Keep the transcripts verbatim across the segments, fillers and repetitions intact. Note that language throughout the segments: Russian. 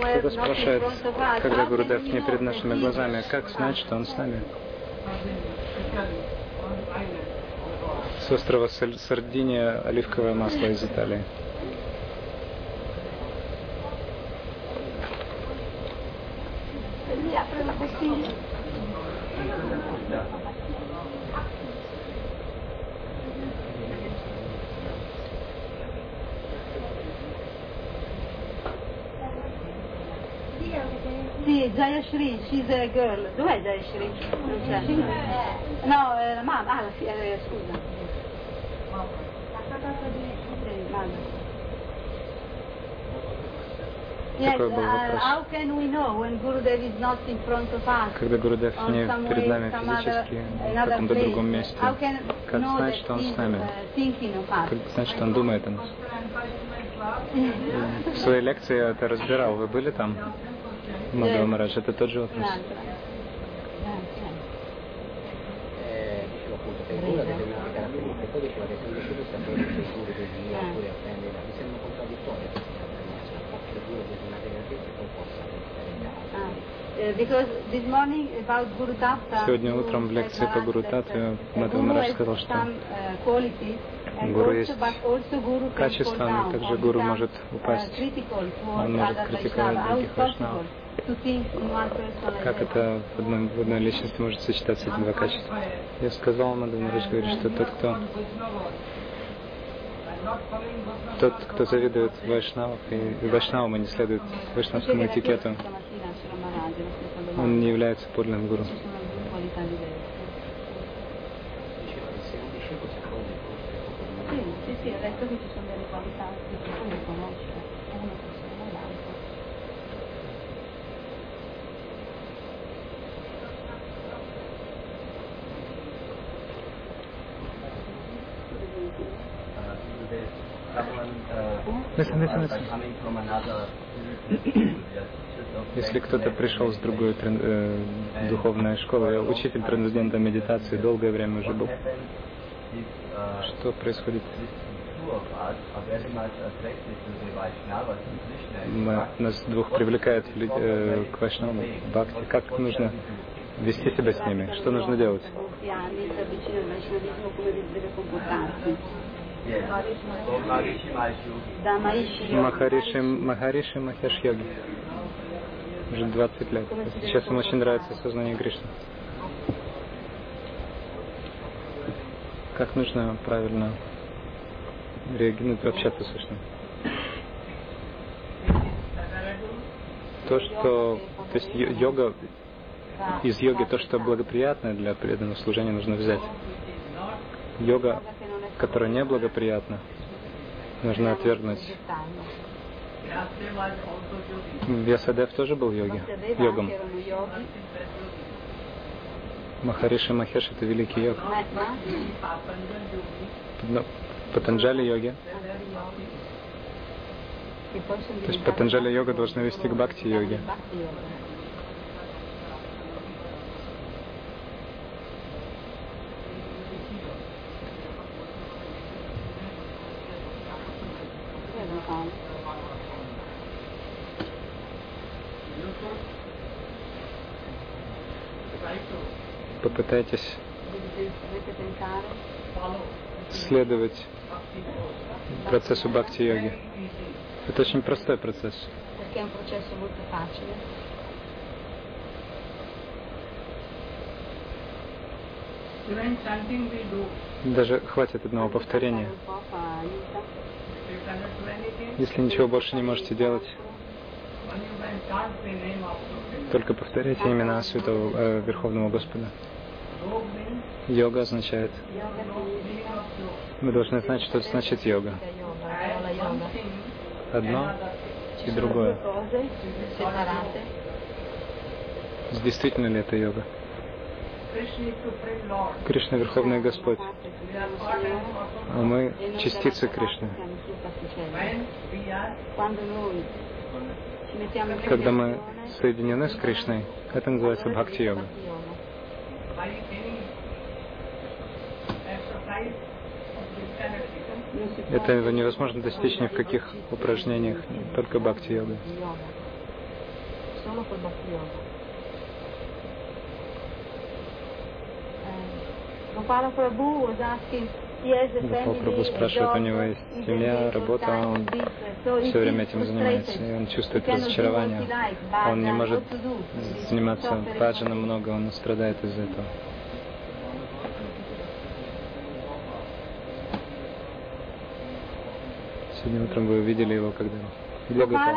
Кто-то спрашивает, когда Гурудев не перед нашими глазами, как знать, что он с нами? С острова Сардиния оливковое масло из Италии. Sì, Jaya Shri, she's a girl. Dov'è Jaya Shri? Non c'è. No, eh, la mamma, ah, la figlia, eh, scusa. Sì, mamma. Yes, uh, how can we know when Gurudev is not in front of us? Когда Гурудев не перед нами физически, в каком-то другом месте, как знать, что он с нами? Как знать, что он думает о нас? В своей лекции я это разбирал. Вы были там? Мадхава Марадж, это тот же вопрос. Сегодня утром в лекции по Гуру Татве Мадхава Марадж сказал, что Гуру есть качество, но также Гуру может упасть. Он может критиковать других вайшнавов. Как это в одной, в одной личности может сочетаться эти два качества? Я сказал, Мадхава Марадж говорит, что тот, кто тот, кто завидует вайшнавам, и вайшнавам и не следует вайшнавскому этикету, он не является подлинным гуру. Sì, sì, adesso che ci sono delle qualità che tu non conosci, uno possiede l'altro. Если кто-то пришел с другой э, духовной школы, я учитель трансцендентной медитации, долгое время уже был. Что происходит? Мы, нас двух привлекает э, к вайшнавам, бхакти. Как нужно вести себя с ними? Что нужно делать? Махариши, Махариши Махеш Йоги. Уже двадцать лет. Сейчас ему очень нравится сознание Кришны. Как нужно правильно реагировать, общаться с Вишну? То, что... То есть йога... Из йоги то, что благоприятно для преданного служения, нужно взять. Йога, которая не благоприятна, нужно отвергнуть. Вьясадев тоже был йоги, йогом. Махариши Махеш — это великий йог. Патанджали йоги. То есть Патанджали йога должна вести к бхакти йоге. Попытайтесь следовать процессу бхакти-йоги. Это очень простой процесс. Даже хватит одного повторения. Если ничего больше не можете делать, только повторяйте имена Святого э, Верховного Господа. Йога означает... Мы должны знать, что это значит йога. Одно и другое. Действительно ли это йога? Кришна — Верховный Господь. А мы частицы Кришны. Когда мы соединены с Кришной, это называется бхакти-йога. Этого невозможно достичь ни в каких упражнениях, только бхакти-йога. solo col bhakti yoga. Gopala Prabhu was asking, Гопал Прабху спрашивает, у него есть семья, работа, он все время этим занимается, и он чувствует разочарование. Он не может заниматься баджаном много, он страдает из-за этого. Сегодня утром вы увидели его, когда... Где Гопал?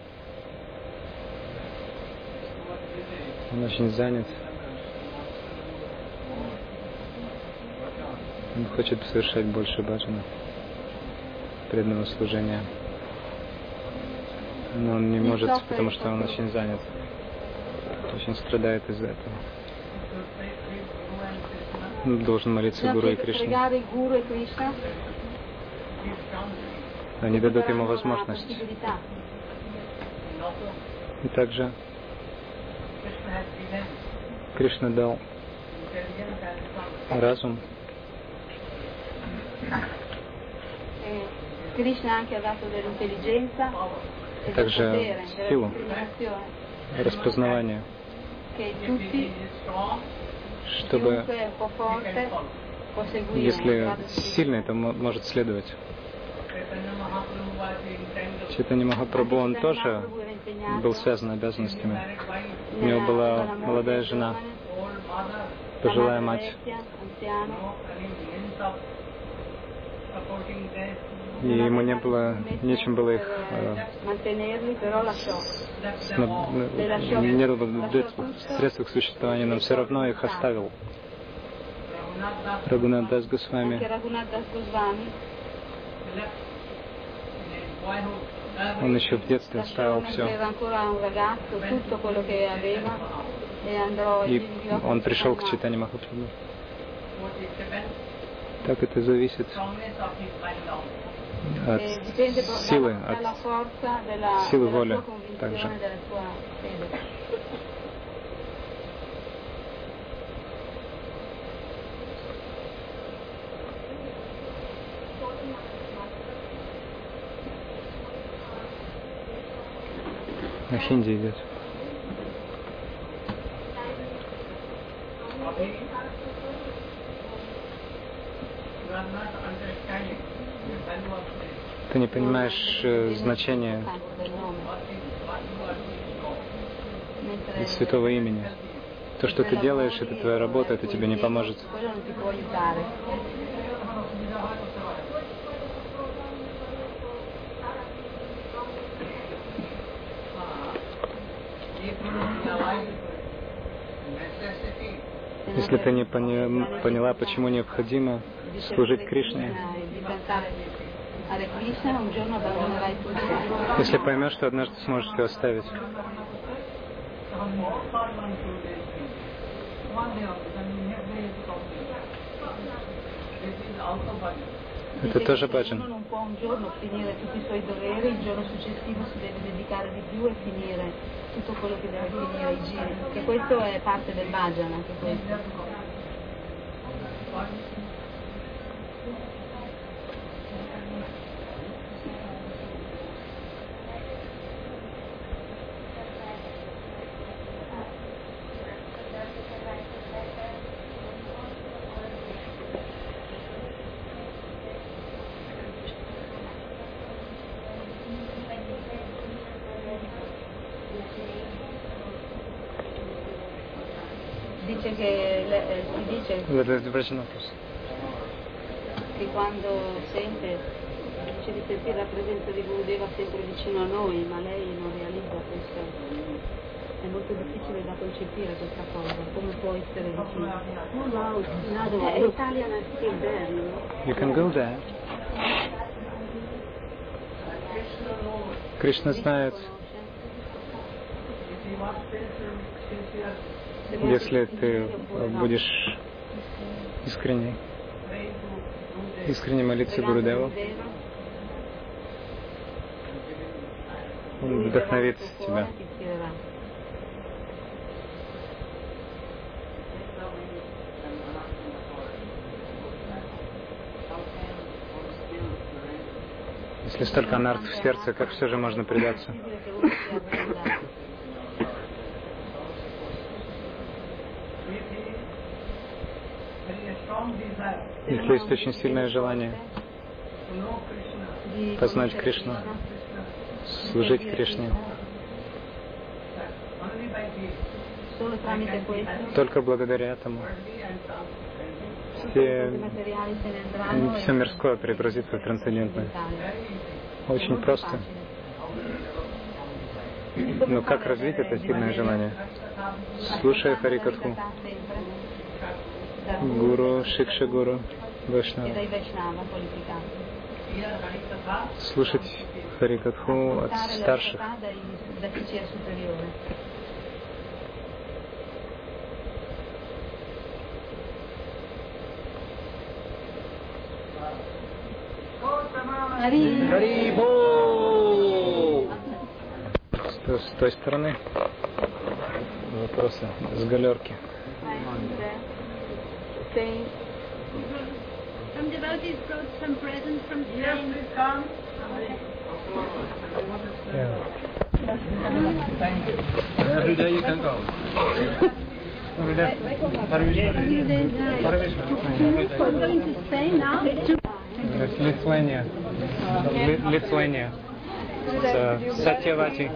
Он очень занят. Он хочет совершать больше баджана, преданного служения. Но он не может, потому что он очень занят. Очень страдает из-за этого. Он должен молиться Гуру и Кришне. Они дадут ему возможность. И также Кришна дал разум. Также силу, распознавание, чтобы, если сильный, то может следовать. Чайтанья Махапрабху, он тоже был связан обязанностями. У него была молодая жена, пожилая мать. И ему не было, нечем было их э, не было средств к существованию, но все равно их оставил. Рагунат Дас Госвами. Он еще в детстве оставил все. И он пришел к Чайтанье Махапрабху. Так это зависит от силы, от силы воли также. На хинди идет. Ты не понимаешь э, значение святого имени. То, что ты делаешь, это твоя работа, это тебе не поможет. Если ты не поня- поняла, почему необходимо служить Кришне, если поймешь, что однажды сможешь все оставить. Это тоже баджан. Tutto quello che deve finire i giri, che questo è parte del bhajan, anche questo. Dice che eh, si dice che quando sente, dice di sentire la presenza di Gurudeva sempre vicino a noi, ma lei non realizza questo. È molto difficile da concepire questa cosa, come può essere vicino. No, no, no, è Italian is still there, you know? You can go there. Кришна знает, если ты будешь искренне, искренне молиться Гурудеву, он вдохновит тебя. Если столько анарт в сердце, как все же можно предаться? Если есть очень сильное желание познать Кришну, служить Кришне, только благодаря этому все, все мирское преобразится в трансцендентное. Очень просто. Но как развить это сильное желание? Слушая Харикатху, Гуру, Шикша Гуру, Вайшнава. Слушать Харикатху от старших. С, с той стороны вопросы с галерки. Some devotees brought some presents from Spain. Yeah. Every day you can go. Every day. For going to Spain now? Lithuania. Lithuania. Satyavati.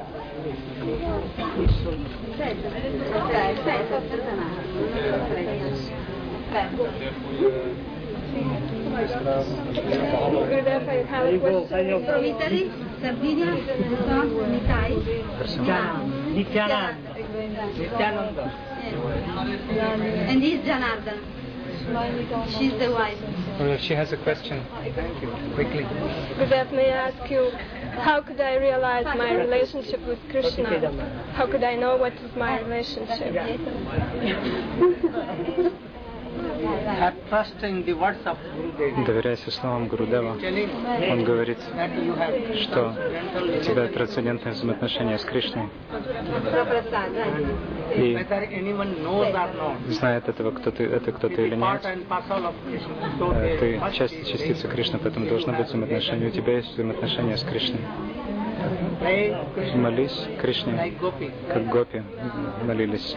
From Italy, Sardinia, Nitai, Nityananda. Nityananda. and he's Janardhan. She's the wife. Well, she has a question. Quickly. Gurudev, may I ask you, how could I realize my relationship with Krishna? How could I know what is my relationship? Have trust in the words of Gurudev. Доверяйся словам Гурудева. Он говорит, что у тебя трансцендентное взаимоотношение с Кришной. И знает этого, кто ты, это кто ты или нет, ты часть, частица Кришны, поэтому должно быть взаимоотношение. У тебя есть взаимоотношение с Кришной. Молись Кришне, как гопи молились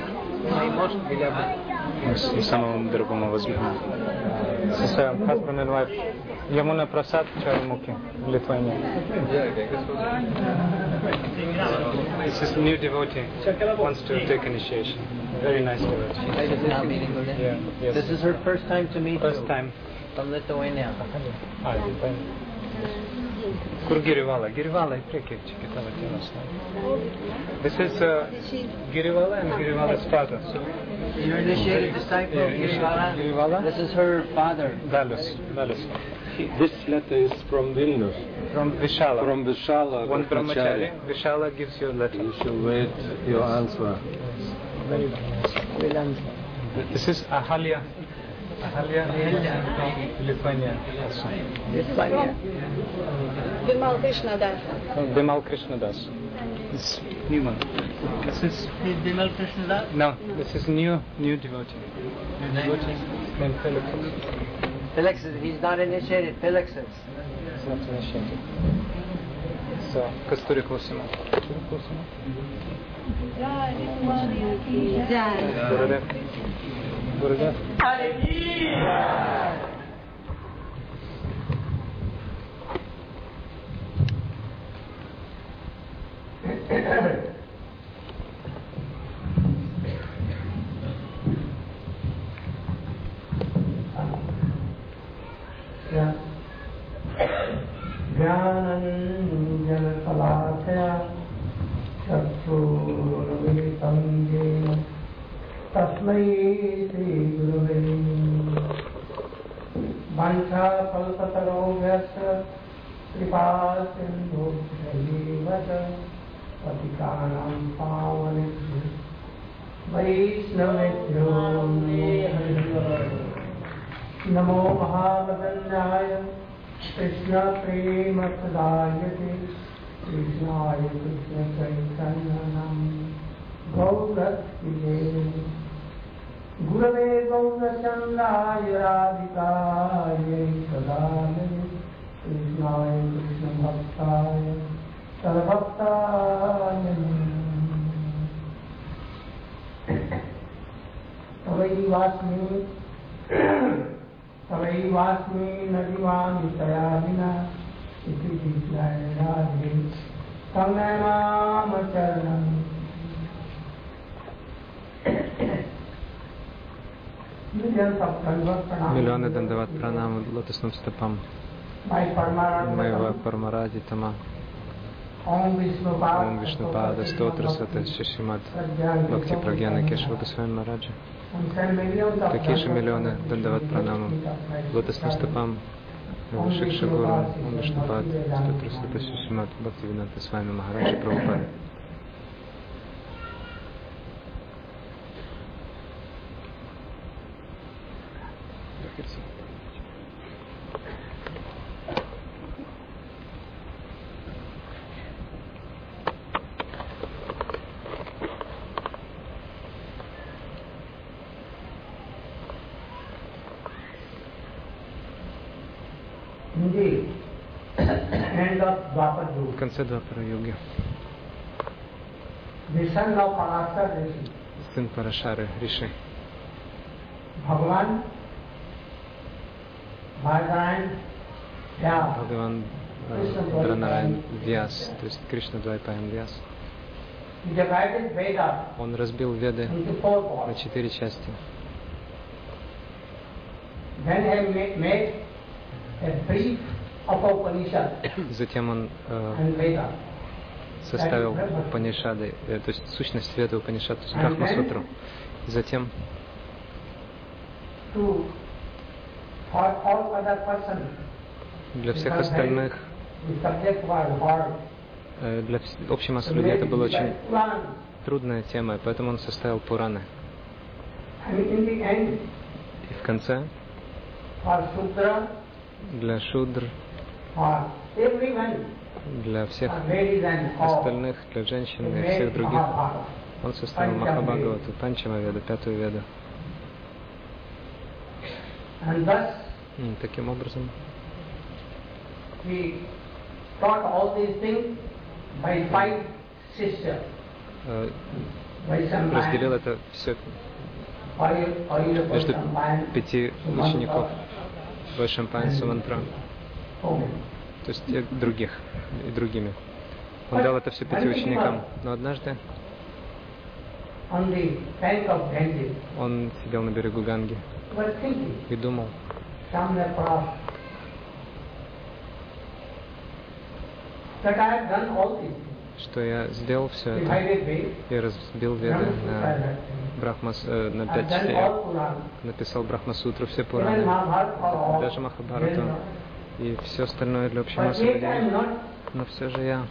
самому дорогому возлюбленному. Husband and wife. Yamuna Prasad Charamukhi, Lithuania. This is a new devotee, wants to take initiation. Very nice devotee. Yeah, yes. This is her first time to meet First you. time. From Lithuania. Ah, Lithuania. Kur Girivala? Girivala, priekėčiai tavo tėvas. This is uh, Girivala and Girivala's father. So, Your initiated disciple, Yeah, Girivala. Girivala. This is her father. Dalus. Dalus. This letter is from Vilnius. From Vishala. From Vishala. One Brahmachari. Brahmachari. Vishala gives you a letter. You shall wait your answer. Very nice. This is Ahalya. Ahalya from Lithuania. Lithuania. Vimal Krishna Das. Bimal Krishna Das. This new one. This is Is Bimal Krishnadas? no. This is new new devotee. New devotee named Felix. Felix, he's not initiated. Felix is. It's not initiated. So Kasturi Kusuma. Kasturi Kusuma. Gurudev. Gurudev. ज्ञानञ्जनशलाकया चक्षुरुन्मिलितं येन तस्मै श्रीगुरवे नमः। वाञ्छाकल्पतरुभ्यश्च कृपासिन्धुभ्यैव च पतितानां पावनेभ्यो वैष्णवेभ्यो नमो महावदन्याय कृष्ण प्रेम प्रदायते कृष्णाय कृष्ण चैतन्यं गौरक्षिते गुरवे गौरचन्द्राय राधिकायै सदाय कृष्णाय कृष्ण भक्ताय सर्वभक्ताय तवैवास्मि Tavaivasmi nadivam itayadina iti disyayadhi tamnamam charanam. Миллионы дандават пранам лотосным стопам моего Парамаради Тама. Ом Вишнупада Стотра Сата Шишимат Бхакти Прагьяна Кешава Госвами Мараджа. Такие же миллионы дандават пранамам лотосным стопам Шикша Гуру Ом Вишнупад Стотра Сата Шишимат Бхакти Виданта Свами Махараджа Прабхупада. В конце Двапара-юги сын Парашары, Риши, Бхагаван Бхагаван Дранарайн Вьяс, то есть Кришна Двайпаян Вьяс, он разбил Веды на четыре части. Затем он э, составил Упанишады, э, то есть сущность Веды Упанишад, то есть Брахма-сутру. Затем для всех остальных, э, для общей массы людей это была очень трудная тема, поэтому он составил Пураны. И в конце для шудр, для всех остальных, для женщин и всех других, он составил Махабхагавату, Панчама-веду, пятую веду. И таким образом разделил это все между пяти учеников Вайшампайн, Сумантра, то есть и других, и другими. Он дал это все пяти ученикам, но однажды он сидел на берегу Ганги и думал, что я сделал все это, я разбил Веды на, Брахмас, э, на пять частей, написал Брахма-сутру, все Пураны, даже Махабхарату и все остальное для общей массы людей. Но все же я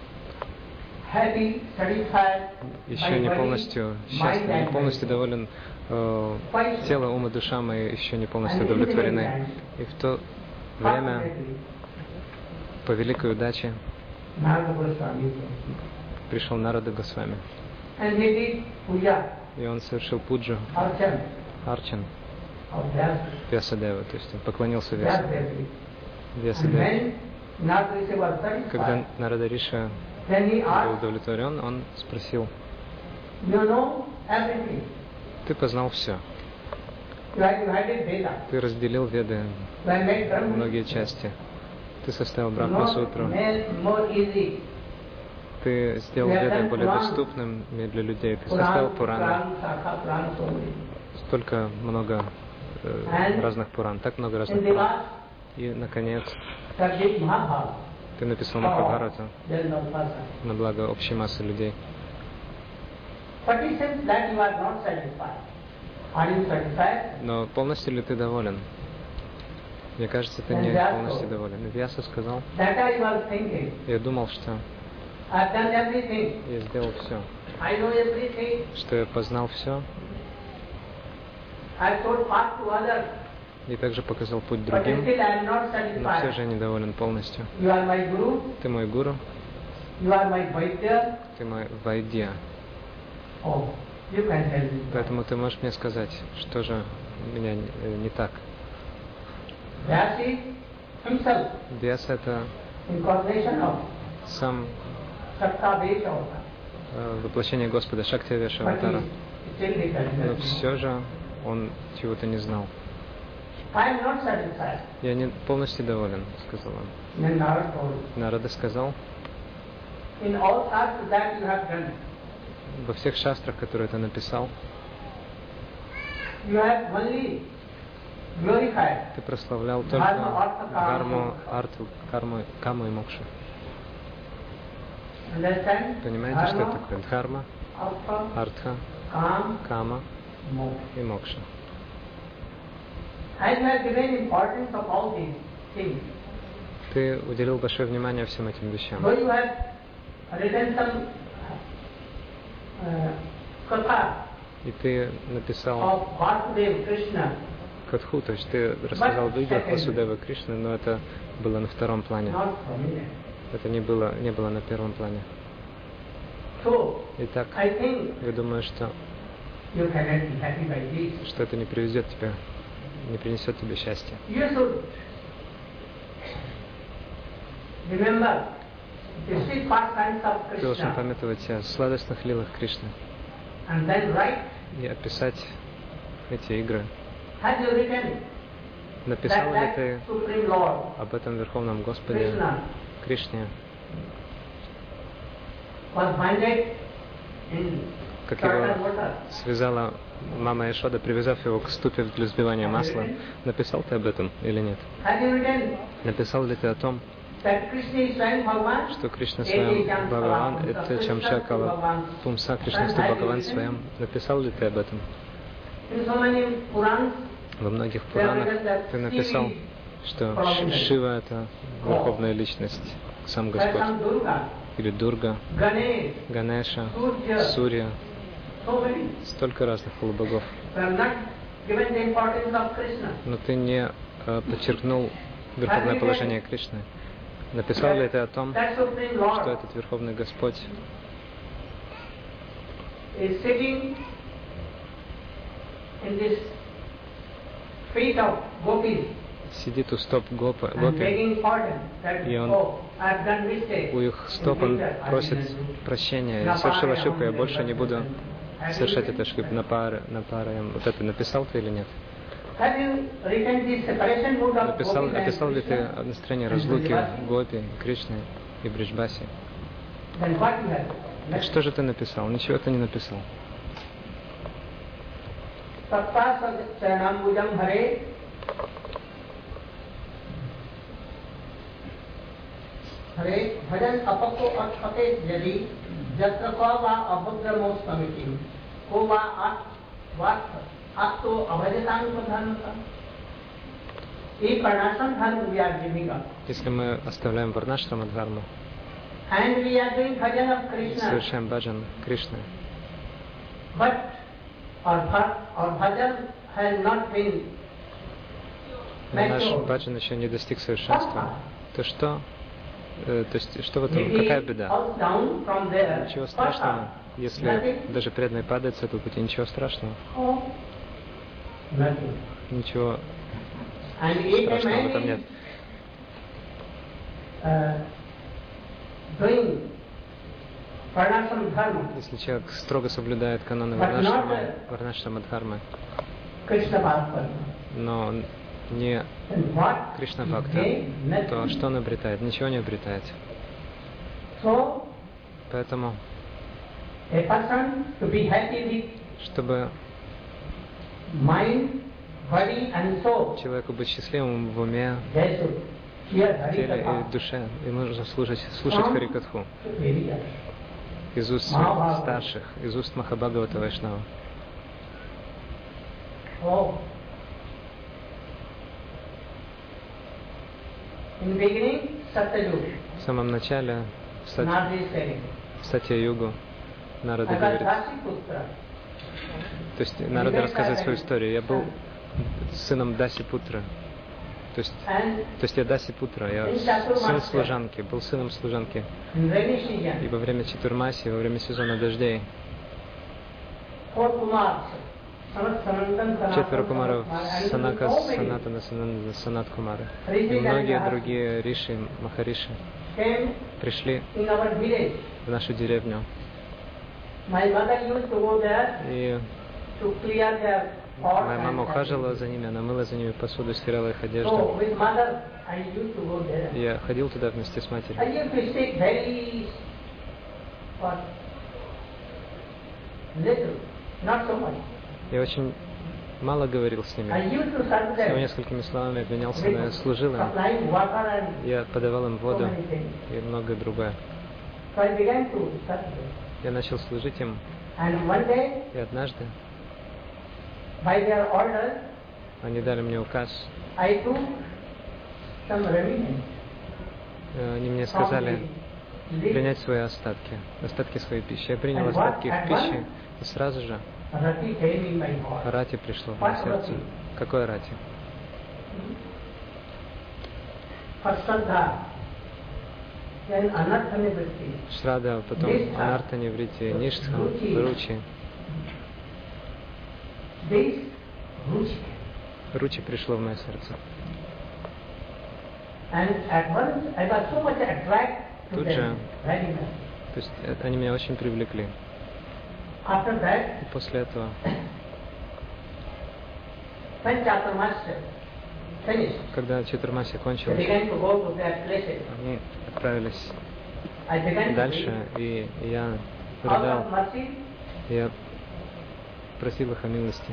еще не полностью счастлив, не полностью доволен. Э, тело, ум и душа мои еще не полностью удовлетворены. И в то время, по великой удаче, пришел Нарада Госвами. И он совершил пуджу, арчан, Вьясадева, то есть он поклонился Вьясадеве. Когда Нарада Риша был удовлетворен, он спросил: ты познал все. Ты разделил Веды на многие части. Ты составил Брахма-сутру. Ты сделал Веды более доступными для людей. Ты составил Пураны. Столько много э, разных Пуран, так много разных Пуран. И, наконец, ты написал Махабхарату на благо общей массы людей. Но полностью ли ты доволен? Мне кажется, ты не полностью доволен. Вьяса сказал: я думал, что я сделал все, что я познал все, и также показал путь другим, но все же я недоволен полностью. Ты мой гуру, ты мой вайдья. Поэтому ты можешь мне сказать, что же у меня не так. Вьяса — это сам воплощение Господа, Шактивеша Аватара. Но все же он чего-то не знал. I am not satisfied. Я не полностью доволен, сказал он. Then Narada told, Нарада сказал, in all shastras that you have done, во всех шастрах, которые ты написал, you have only glorified ты прославлял только Dharma, Artha, дхарму, Kama. арту, карму, каму и мокшу. Understand? Понимаете, что это Dharma, такое? Дхарма, Artha, артха, Kam, кама Moksha. и мокша. And you have given importance of all these things. Ты уделил большое внимание всем этим вещам. Though you have written some uh, katha И ты написал of Vasudeva Krishna, катху, то есть ты рассказал в играх Васудева Кришны, но это было на втором плане. not familiar. Это не было, не было на первом плане. So, Итак, I think я думаю, что, you cannot be happy by this. что это не приведет тебе, не принесет тебе счастья. You should remember the sweet pastimes of Ты должен Krishna памятовать о сладостных лилах Кришны and then write. и описать эти игры. Have you written Написал that ли that ты Supreme Lord об этом Верховном Господе Krishna Кришне, was binded in как certain его water? связала мама Ишода, привязав его к ступе для взбивания масла? Написал ты об этом или нет? Have you written Написал ли ты о том, that Krishna is Swayam Bhagavan? что Кришна своем Бхагаван, это Чамчакала Пумса Кришнасту Бхагаван своем? Написал ли ты об этом? In so many Purans, Во многих Пуранах ты написал, что Ш- Шива это Верховная Личность, сам there's Господь, some Durga, или Дурга, Ganesh, Ганеша, Surya, Сурья, so many. столько разных полубогов. We have not given the importance of Krishna. Но ты не э, подчеркнул Верховное положение Кришны. Написал ли ты о том, That Supreme что Lord этот Верховный Господь is sitting in this feet of gopis сидит у стоп гопа, and гопи, begging pardon that, И он oh, I've done mistake. у их стоп он просит прощения. Я совершил ошибку, я больше не буду совершать эту ошибку на пары, на пары. Вот это написал ты или нет? Have you written the separation mood of Написал, gopis and описал ли ты Krishna? настроение разлуки Гопи, Кришны и Бриджбаси? Then what you have? Так что же ты написал? Ничего ты не написал. Tatta Sajanambujam Hare Hare Bhajan Apako Atpate Yadi Jatra Kava Abhudramo Samiti Kova At Vat Atto Abhajatam Pradhanata. If Varnashram Dharma we are giving up Если мы оставляем Варнашрама Дхарму, and we are doing bhajan of Krishna, совершаем баджан Кришны, but our, bha- our bhajan has not been но наш matured. баджан еще не достиг совершенства, то что? Э, то есть, что в этом, If какая he беда? falls down from there, Ничего what страшного. harm? Если Nothing. даже преданный падает с этого пути, ничего страшного. Oh, nothing. Ничего And if a страшного в man этом нет. is uh, doing varnashram dharma, Если человек строго соблюдает каноны But not Варнашрама, the- Варнашрама Дхармы, Krishna Bhakti, но не then what Кришна he Бхакта, gains? то Nothing. что он обретает? Ничего не обретает. So, Поэтому, a person to be happy with чтобы mind, body and soul, человеку быть счастливым в уме, they should hear в теле Harikatha. и душе, ему нужно слушать, слушать Харикатху из уст Махабхагавата. старших, из уст Махабхагавата Вайшнава. Oh. In beginning, Satyayuga, В самом начале, в Сати- Narada is saying, в Сатья-югу, Нарада I was говорит, Dasiputta. то есть Нарада рассказывает свою историю. Я был сыном Даси Путра. То есть, And то есть я Даси Путра, я сын служанки, был сыном служанки. in rainy И season, во время Чатурмаси, во время сезона дождей, four Kumars, Sanat Sanatan, Sanatan, четверо кумаров, and Санака, so many Санатана, Сананда, Санат Кумары, и многие другие риши, махариши came пришли in our village. в нашу деревню. My mother used to go there И to clear their Моя мама ухаживала за ними, она мыла за ними посуду, стирала их одежду. Я ходил туда вместе с матерью. Я очень мало говорил с ними. Всего несколькими словами обменялся, но я служил им. Я подавал им воду и многое другое. Я начал служить им. И однажды они дали мне указ. Они мне сказали принять свои остатки, остатки своей пищи. Я принял остатки их пищи, и сразу же рати пришло в мое сердце. Какое рати? Шрада, потом анарта неврити, ништха, ручи. Ручи пришло в мое сердце. Тут же, то есть они меня очень привлекли. И после этого, когда Чатурмаси кончилось, они отправились дальше, и я рыдал, я просил их о милости.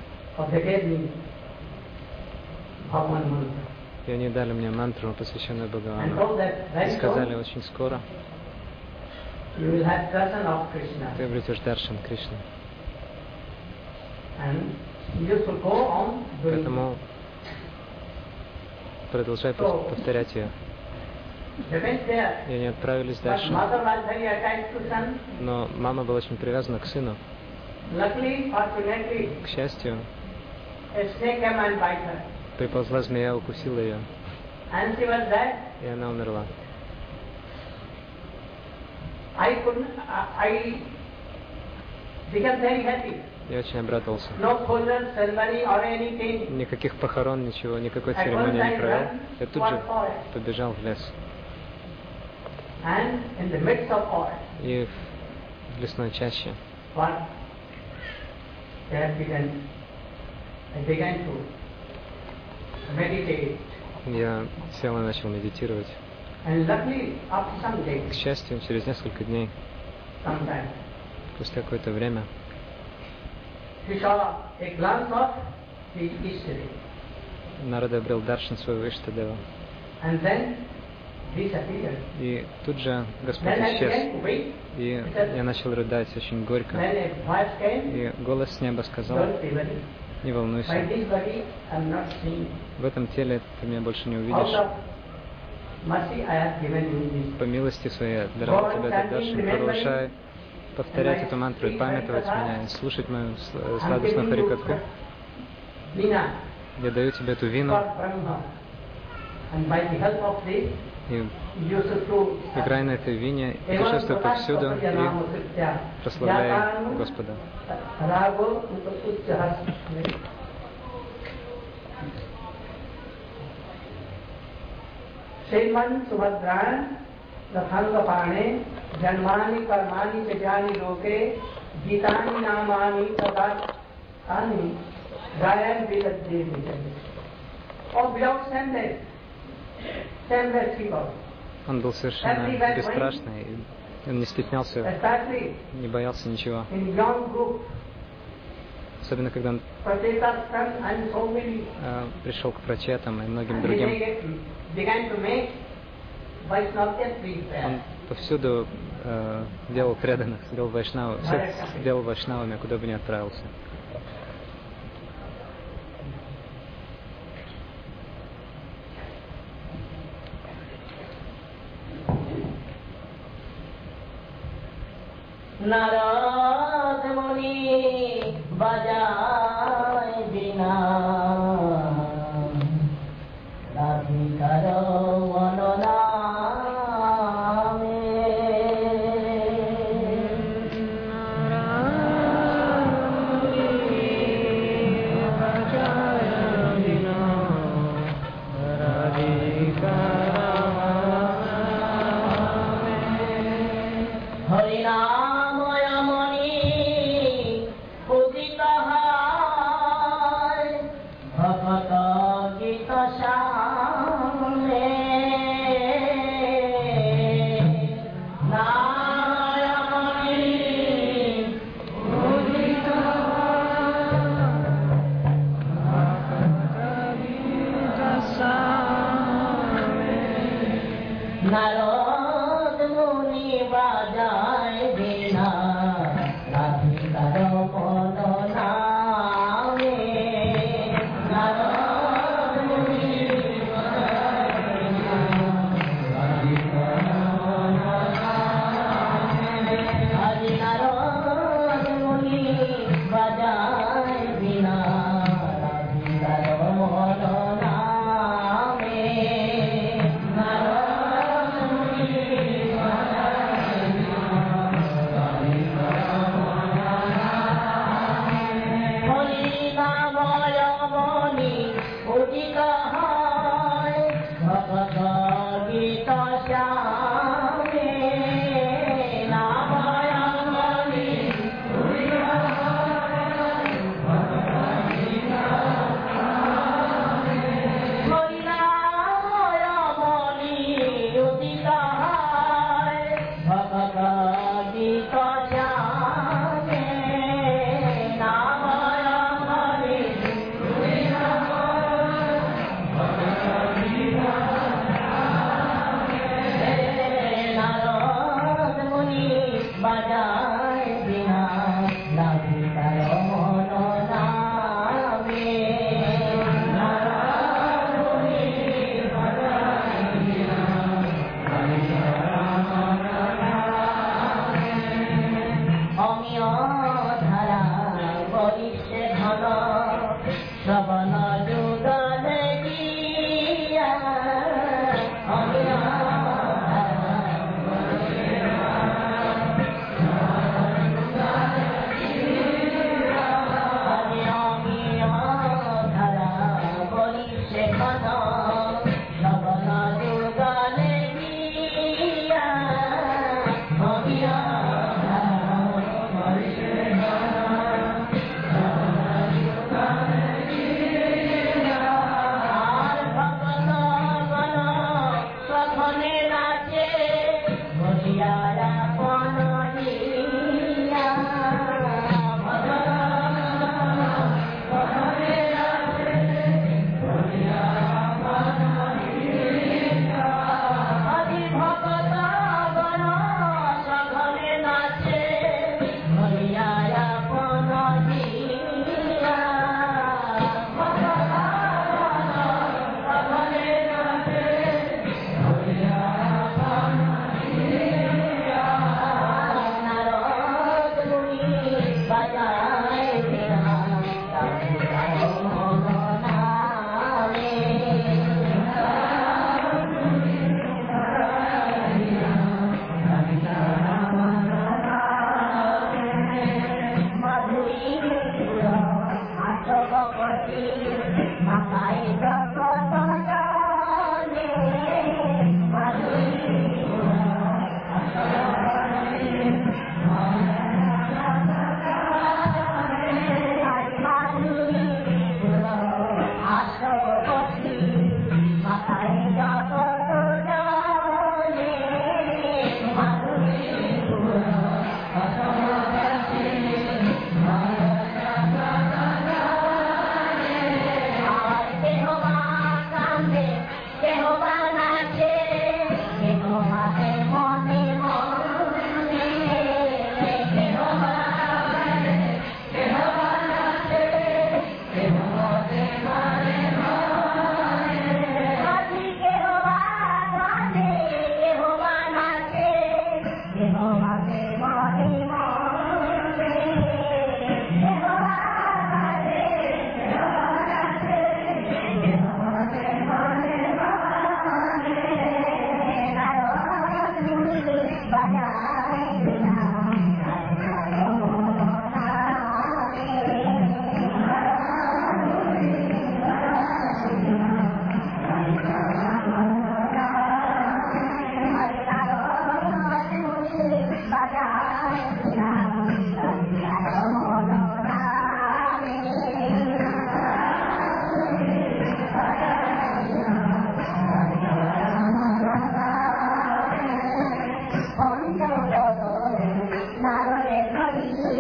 И они дали мне мантру, посвященную Бхагавану. И сказали, очень скоро ты обретешь даршан Кришны. Поэтому продолжай повторять ее. И они отправились дальше. Но мама была очень привязана к сыну. К счастью, приползла змея, укусила ее. И она умерла. Я очень обрадовался. Никаких похорон, ничего, никакой церемонии не провел. Я тут же побежал в лес. И в лесной чаще я сел и начал медитировать. К счастью, через несколько дней, спустя какое-то время, Нарада обрел даршан своего Иштадева. И тут же Господь исчез. И я начал рыдать очень горько. И голос с неба сказал: не волнуйся, в этом теле ты меня больше не увидишь. По милости своей я даровал тебе этот даршан. Продолжай повторять эту мантру и памятовать меня, и слушать мою сладостную харикатху. Я даю тебе эту вину. И играй на этой вине, путешествуй повсюду и прославляй Господа. Sriman Subhadran Rathanga Pane Janmani Karmani Chajani Loke Gitani Namani Tadatani Gayan Viladde Vijay. Oh, without shameless, shameless people. Он был совершенно бесстрашный, он не стеснялся, не боялся ничего. Особенно, когда он э, пришел к прачетам и многим другим. Он повсюду э, делал преданных, делал вайшнаву, всех делал вайшнавами, куда бы ни отправился. Narad Muni Bajai Bina Radhikaro Vanoname Harinam Muni Pujita Hai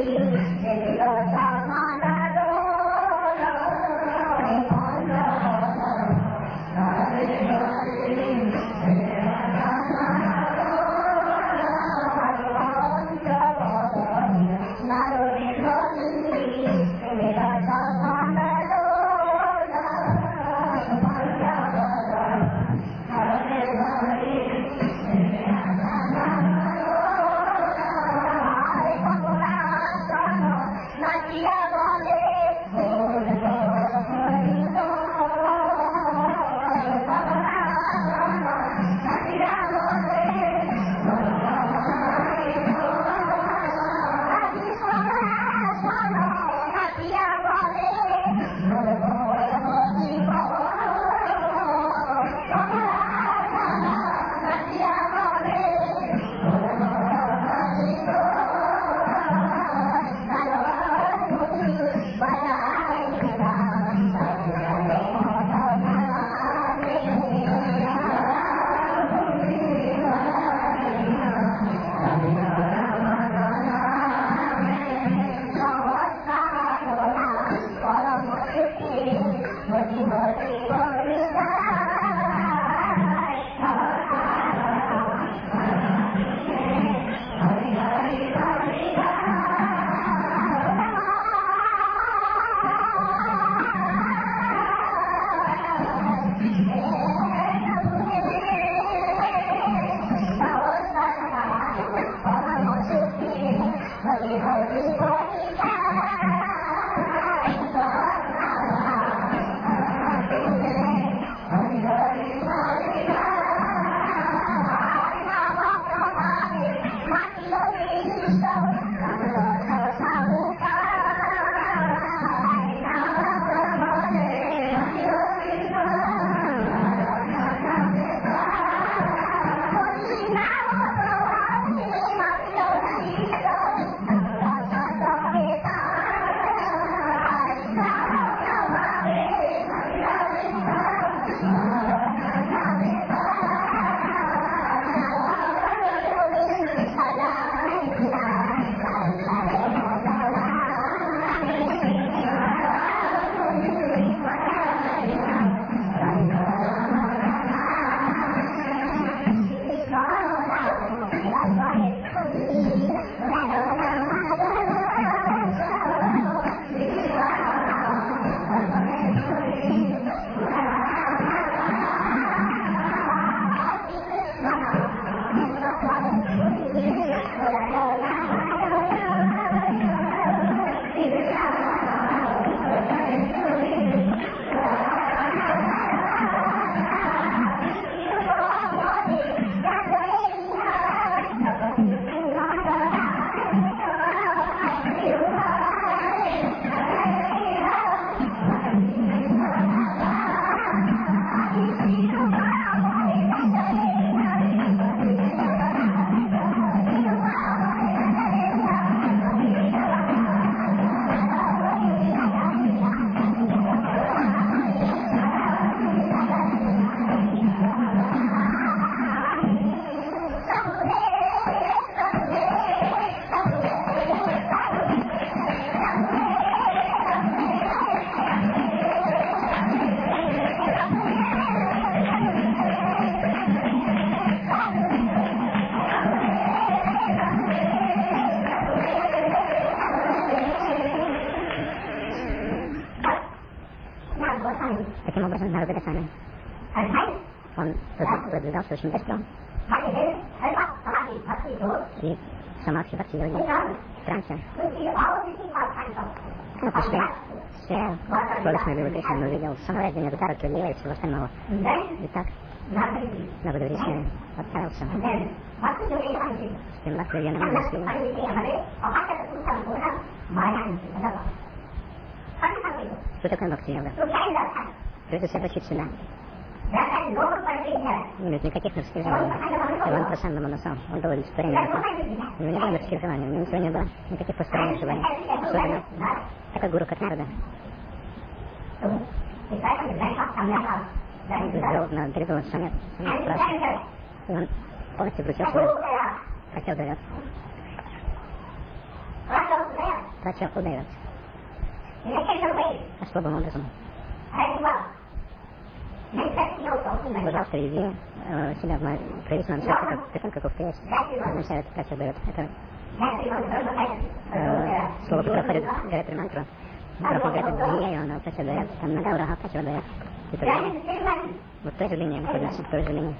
Таким образом, народы сами. Он продвигал очень быстро. И самадхи бхакти йоги в трансе. Ну, пошли все словесные выводы, он увидел самовреждение Гутара, Кюлева и всего остального. И так, благодаря Кришне, отправился. С тем бхакти йоги на силу. Что такое бхакти-йога? Прежде всего учить себя. Не имеет никаких мирских желаний. Иван Прасанна Манасам, он был олицетворением. У него не было мирских желаний, у него ничего не было, никаких посторонних желаний. Особенно такой гуру, как Нарада. Он сделал на берегу самец, самец прав. И он полностью вручил свой, хотел дает. начал удавиться. Особым образом. Держал впереди э, себя, проявить нам все, как притом, как успеешь, означает, как себя дает. Это э, слово, которое ходит в Гаятри мантру. Микрофон говорит, и оно прача дает, там нога урага прача дает. И так далее. Вот в той же линии находимся, в той же линии.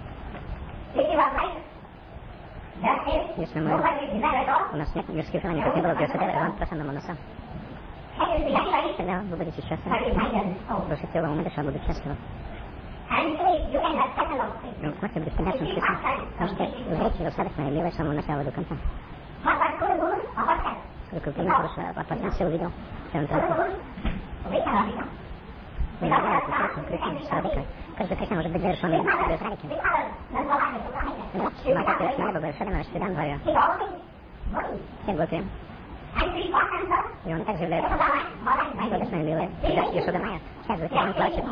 Если мы, у нас нет мирских знаний, как не было Гасадара, Иван Прасанна Манаса. Тогда вы будете счастливы. Ваше тело, ум и душа будут счастливы. И вы сможете бесконечно счастливы. Потому что зритель достаточно любил с самого начала до конца. Сколько времени прошло, а потом все увидел. Все он тратил. Не знаю, это просто кричим, шарабикой. Каждый кричим может быть завершенный без райки. Мата Кришна Баба Шарина Раштидан Варя. Все готы. И он также является сладостной белой. Йошода Майя. Сказывается, он плачет.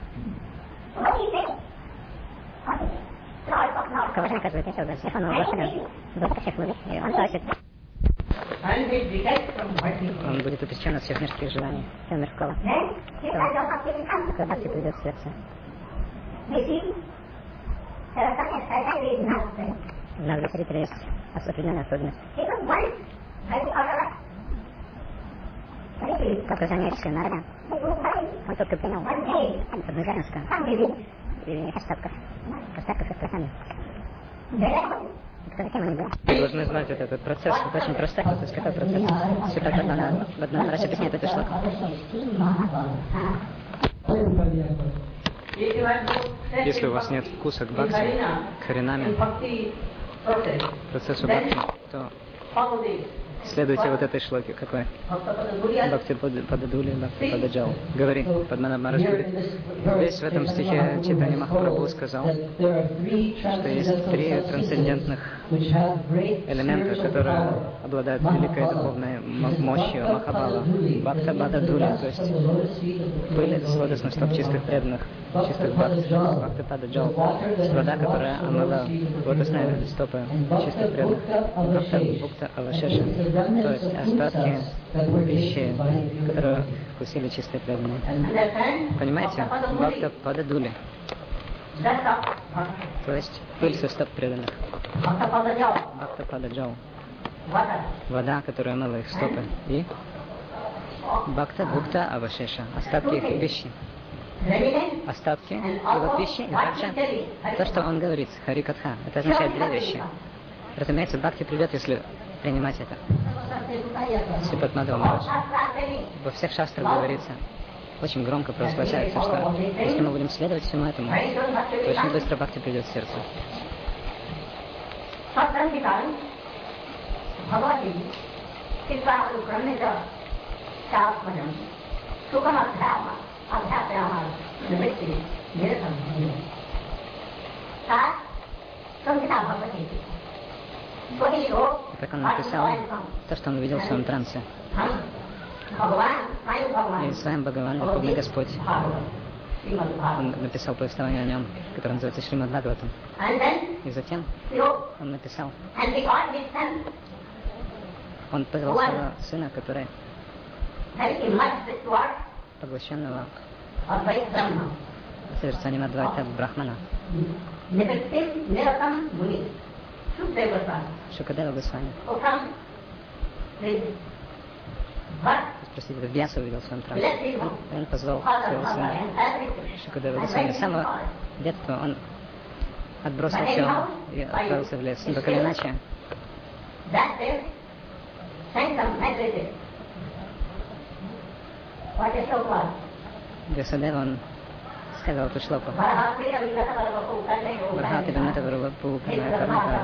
Кого же наказывает Йошода? Всех он угощает. Доктор всех любит. И он плачет. Он будет отречен от всех мирских желаний. Все мирского. Когда все придет в сердце. В нас зрителя есть определенная особенность. Как разгоняющийся народа, он только принял одну зернышко и остатков, остатков от просами. Кто таким они были? Вы должны знать вот этот процесс, это очень простой, то есть какой процесс. Все так одно, в одном разе объясняет эту шлаку. Если у вас нет вкуса к бхакти, к харинаме, процессу бхакти, то следуйте вот этой шлоке. Какой? Бхакти Пададули, Бхакти Пададжал. Говори, Падманабх Махарадж говорит. Здесь в этом стихе Чайтанья Махапрабху сказал, что есть три трансцендентных элемента, которые обладают великой духовной мощью Махабала. Бхакта Пададули, то есть пыль сладостных стоп чистых преданных, чистых бхакти. Бхакти Пададжал, вода, которая омыла лотосные стопы чистых преданных. Бхакта Бхукта Авашеша, то есть остатки пищи, которые вкусили чистые преданные. Понимаете? Бхакта Пададули. То есть пыль со стоп преданных. Бхакта Пададжал. Вода, которая омыла их стопы. И Бхакта Бхукта Авашеша. Остатки их пищи. Остатки его пищи и также то, что он говорит, Харикатха. Это означает две вещи. Разумеется, бхакти придет, если принимать это. Сипат Мадхава Махарадж. Во всех шастрах говорится, очень громко провозглашается, что если мы будем следовать всему этому, то очень быстро бхакти придет в сердце. Так он написал то, что он увидел в своем трансе. И с вами Бхагаван, Верховный Господь. Он написал повествование о нем, которое называется Шримад Бхагаватам. И затем он написал, он позвал своего сына, который поглощенного созерцанием Адвайта Брахмана. Шукадева Госвами. Простите, Вьяса увидел в своем трансе. Он позвал своего сына Шукадева Госвами. С самого детства он отбросил все и отправился в лес. Так или иначе, Вьясадева, он сказал эту шлоку. Вархати Вимната Варвапу Карнакарнакарна.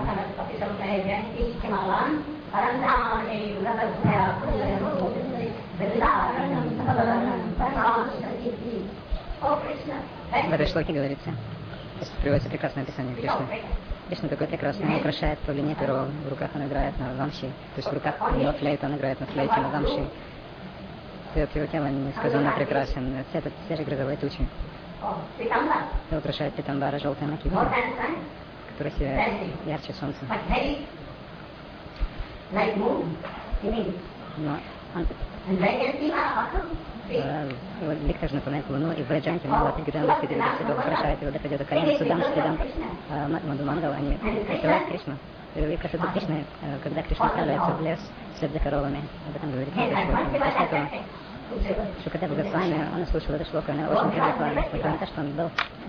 В этой шлоке говорится, приводится прекрасное описание Кришны. Кришна такой прекрасный, он украшает павлине перо, в руках он играет на вамши, то есть в руках у него флейта, он играет на флейте, на вамши. Цвет его тела несказанно прекрасен, цвет те же грозовые тучи. Это украшает питамбара, желтая накидка, которая сияет ярче солнца. Но Диктор же напоминает Луну, и в Браджанте много определенных видов себя украшает его, доходит до колена, судам, следам, Мадхумангал, они открывают Кришну. И красоту Кришны, когда Кришна отправляется в лес вслед за коровами. Об этом говорит Кришна. После этого Шукадева Госвами, он слушал эту шлоку, она очень привлекла. Несмотря на то, что он был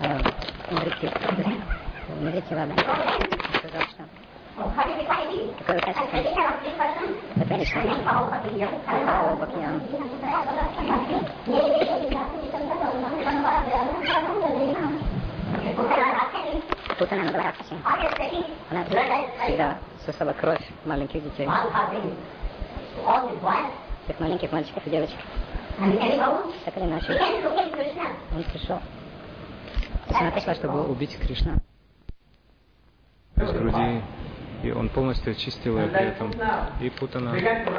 Нивритивада. Сказал, что такое качество. Это Кришна. О, Бхакьян. Путана на Бхакти. Она всегда сосала кровь маленьких детей. Тех маленьких мальчиков и девочек. Так или иначе. Он пришел. Она пришла, чтобы убить Кришну. Из груди, и он полностью очистил ее при этом. И Путана,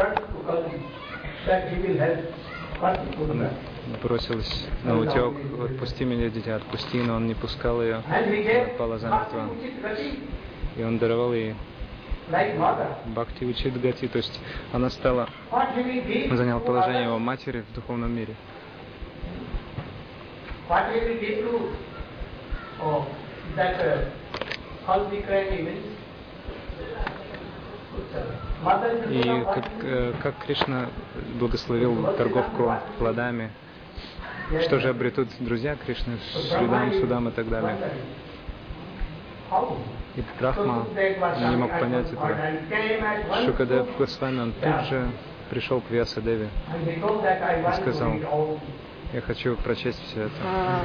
она бросилась на утек: отпусти меня, дитя, отпусти, но он не пускал ее, она пала замертво. И он даровал ей Бхакти учит Гати, то есть она стала, заняла положение его матери в духовном мире. И как, как Кришна благословил торговку плодами, что же обретут друзья Кришны, Шридам, Судам и так далее. И Брахма не мог понять этого. Шукадев Госвами, он тут же пришел к Вьясадеве и сказал: я хочу прочесть все это.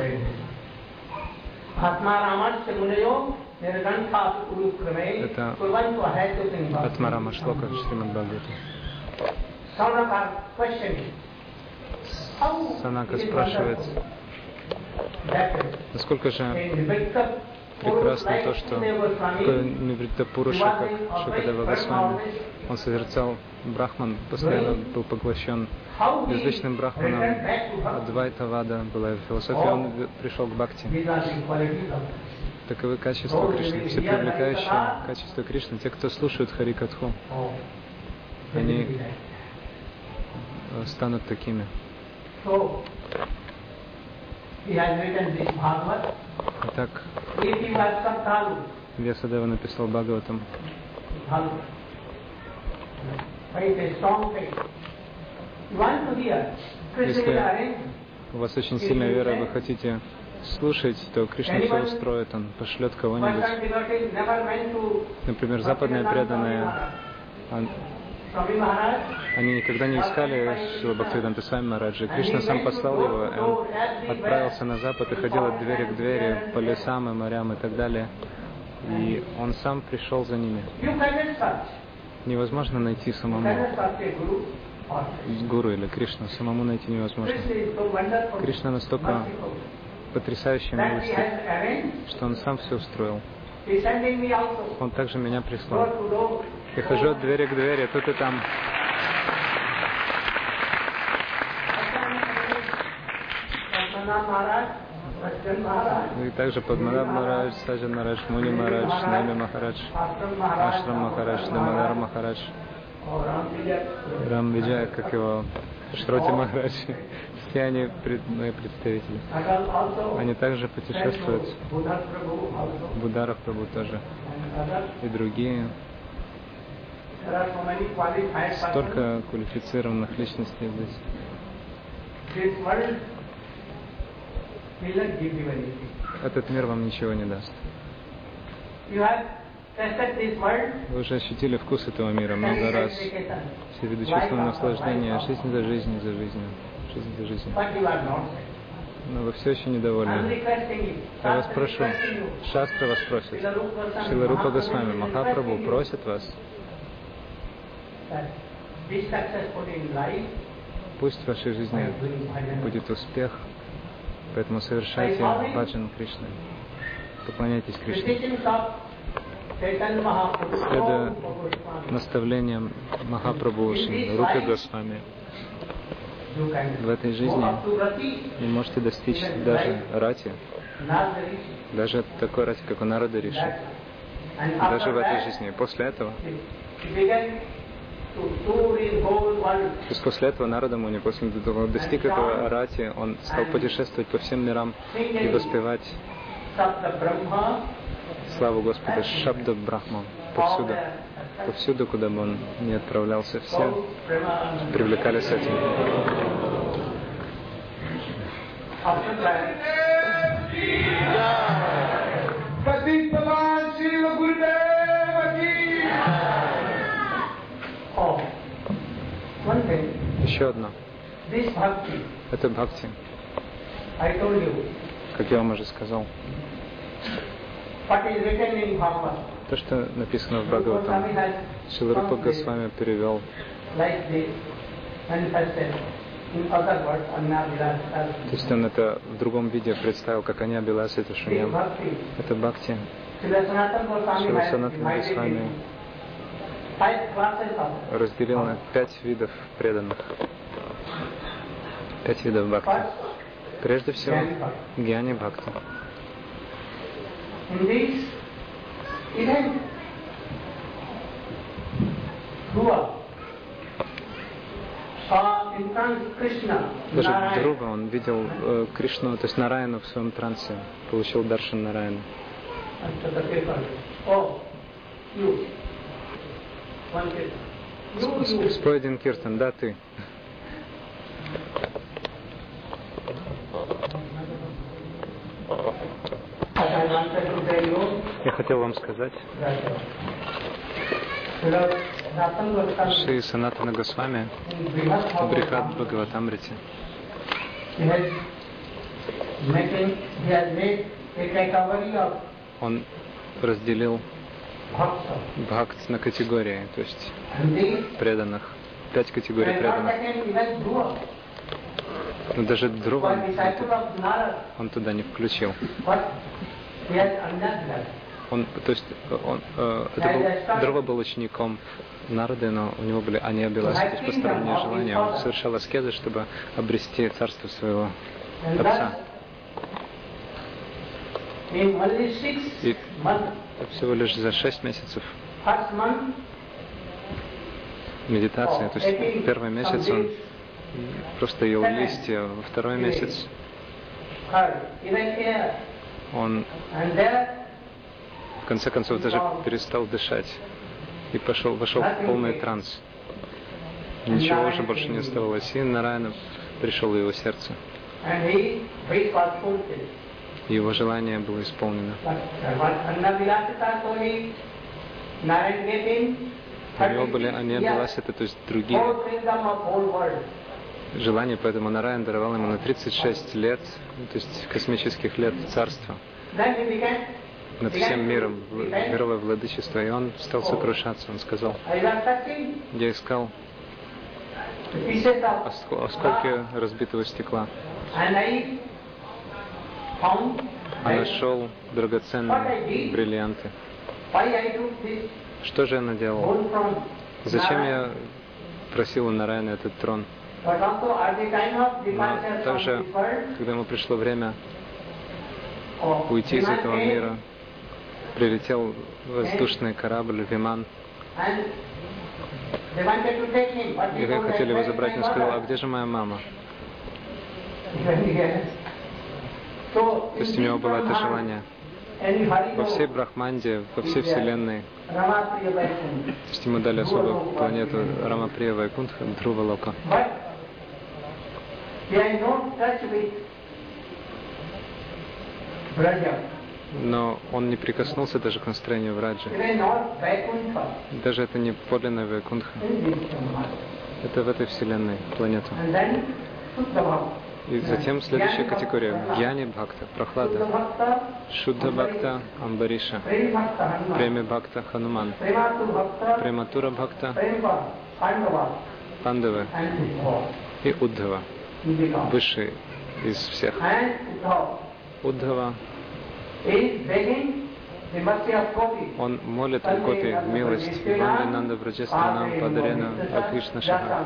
Это Атмарама шлока Шримад Бхагавата. Санака спрашивает, насколько же прекрасно то, что такой Ниврита Пуруша, как Шукадева Госвами, он созерцал Брахман, постоянно был поглощен безличным Брахманом, Адвайтавада была его философия, он пришел к Бхакти. Таковы качества Кришны, все привлекающие качества Кришны, те, кто слушают Харикатху, они станут такими. Итак, Вьясадева написал Бхагаватам. Если у вас очень сильная вера, вы хотите слушать, то Кришна все устроит, он пошлет кого-нибудь. Например, западные преданные, они никогда не искали Шрила Бхактивиданта Свами Махараджа. Кришна сам послал его, и он отправился на запад и ходил от двери к двери, по лесам и морям и так далее. И он сам пришел за ними. Невозможно найти самому гуру или Кришну, самому найти невозможно. Кришна настолько потрясающий милостив, что он сам все устроил. Он также меня прислал. Я хожу от двери к двери, тут и там. И также Падманабх Махарадж, Саджан Махарадж, Муни Махарадж, Найми Махарадж, Ашрам Махарадж, Дамодар Махарадж, Рам Виджая, как его, Шроти Махарадж. Все они мои представители. Они также путешествуют. Будара Прабху тоже. И другие. Столько квалифицированных личностей здесь. Этот мир вам ничего не даст. Вы уже ощутили вкус этого мира много раз. Все виды чувственного наслаждения, жизнь за жизнью, за жизнью, жизнь за жизнью. Но вы все еще недовольны. Я вас прошу, Шастра вас просит. Шрила Рупа Госвами, Махапрабху просит вас. Пусть в вашей жизни будет успех, поэтому совершайте баджан Кришны. Поклоняйтесь Кришне. Следуя наставлениям Махапрабху Шри Рупы Госвами, в этой жизни вы можете достичь даже рати, даже такой рати, как у Нарада Риши. Даже в этой жизни. После этого То есть после этого Нарада Муни, после того, достиг этого арати, он стал путешествовать по всем мирам и воспевать славу Господа Шабда Брахма повсюду. Повсюду, куда бы он ни отправлялся, все привлекались этим. Еще одно. Это бхакти. Как я вам уже сказал. То, что написано в Бхагаватам, Шрила Рупа Госвами перевел то есть он это в другом виде представил, как они обилась это шуньям. Это бхакти. Шрила Санатана Госвами разделил на пять видов преданных. Пять видов бхакти. Прежде всего, гьяни бхакти. Даже Друва, он видел э, Кришну, то есть Нараяну в своем трансе, получил даршан Нараяна. Спой один киртан, да, ты. Я хотел вам сказать, Шри Санатана Госвами в Брихад Бхагаватамрите он разделил бхакт на категории, то есть преданных, пять категорий преданных. Но даже Друва он туда не включил. Он, то есть, он, э, это был, Друва был учеником Нарады, но у него были аниабиласы, то есть посторонние желания. Он совершал аскезы, чтобы обрести царство своего отца. И всего лишь за шесть месяцев медитации, то есть первый месяц он просто ел листья, во второй месяц он в конце концов даже перестал дышать и пошел, вошел в полный транс. Ничего уже больше не оставалось. И Нараяна пришел в его сердце. Его желание было исполнено. У него были аниабиласиты, то есть другие желания, поэтому Нараян даровал ему на тридцать шесть лет, то есть космических лет царства над всем миром, мировое владычество, и он стал сокрушаться. Он сказал: я искал осколки разбитого стекла, а нашел драгоценные бриллианты. Что же я наделал? Зачем я просил у Нараяна этот трон? Но также, когда ему пришло время уйти из этого мира, прилетел воздушный корабль Виман. И хотели его забрать, он сказал: а где же моя мама? То есть у него было это желание. Во всей Брахманде, во всей Вселенной. То есть ему дали особую планету Рамаприя Вайкунтха, Друва Лока. Но он не прикоснулся даже к настроению Враджи. Даже это не подлинная Вайкунтха. Это в этой Вселенной планета. И затем следующая категория — Гьяни Бхакта, Прохлада, Шудда Бхакта, Амбариша, Преми Бхакта, Хануман, Прематура Бхакта, Пандавы и Уддхава, высший из всех. Уддхава, он молит о Гопи милость, Вандинанда Враджастранам Падарена Акришна Шаха.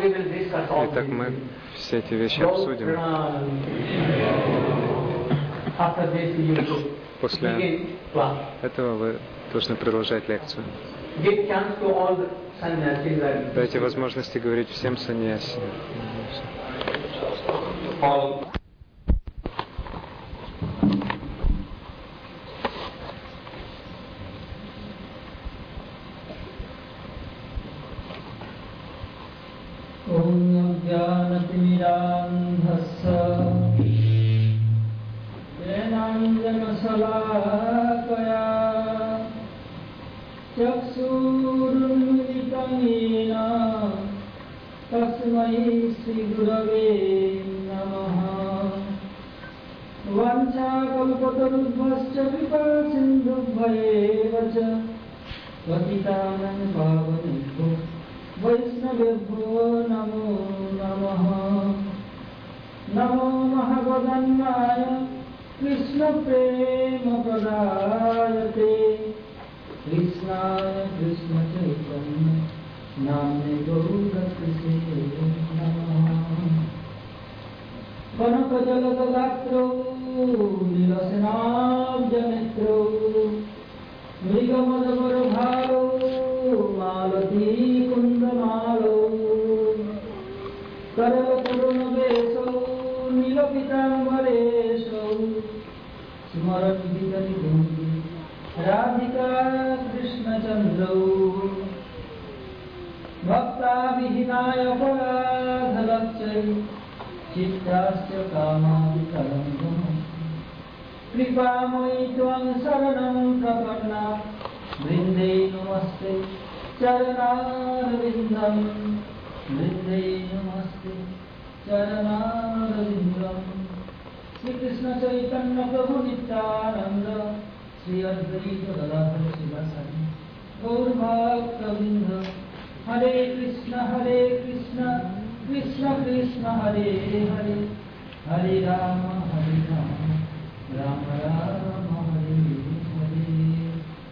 Итак, мы все эти вещи обсудим. После этого вы должны продолжать лекцию. Дайте возможности говорить всем саньяси. Tasmai Sri Gurave Namaha Vancha Kalpatarubhascha Vipa Sindhubhayeva Patitanam Pavanebho Vaisnavebho Namo Namaha Namo Mahabodhanaya Krishna Prema Pradayate Krishnaya Krishna Chaitanya Namne Gaurgatse Namaha Vanakajalagalatro Nilasanabjamitro Mrigamadavaravharo Malati Kundamalo Karalakurunaveso Nilapitamvareso Smaranvidani Bhundi Radhika Krishna Chandro Bhakta Vihinaya Paradhalakchai Chittasya Kamadikarambam Kripamai Tvam Saranam Prapanna Vrinde Namaste Charanarvindam Vrinde Namaste Charanarvindam Sri Krishna Chaitanya Prabhu Nityananda Sri Advaita Gadadhara Sivasari Gaur Bhakta Vrinda Hare Krishna, Hare Krishna, Krishna Krishna, Hare Hare, Hare Rama, Hare Rama, Rama Rama, Hare Hare.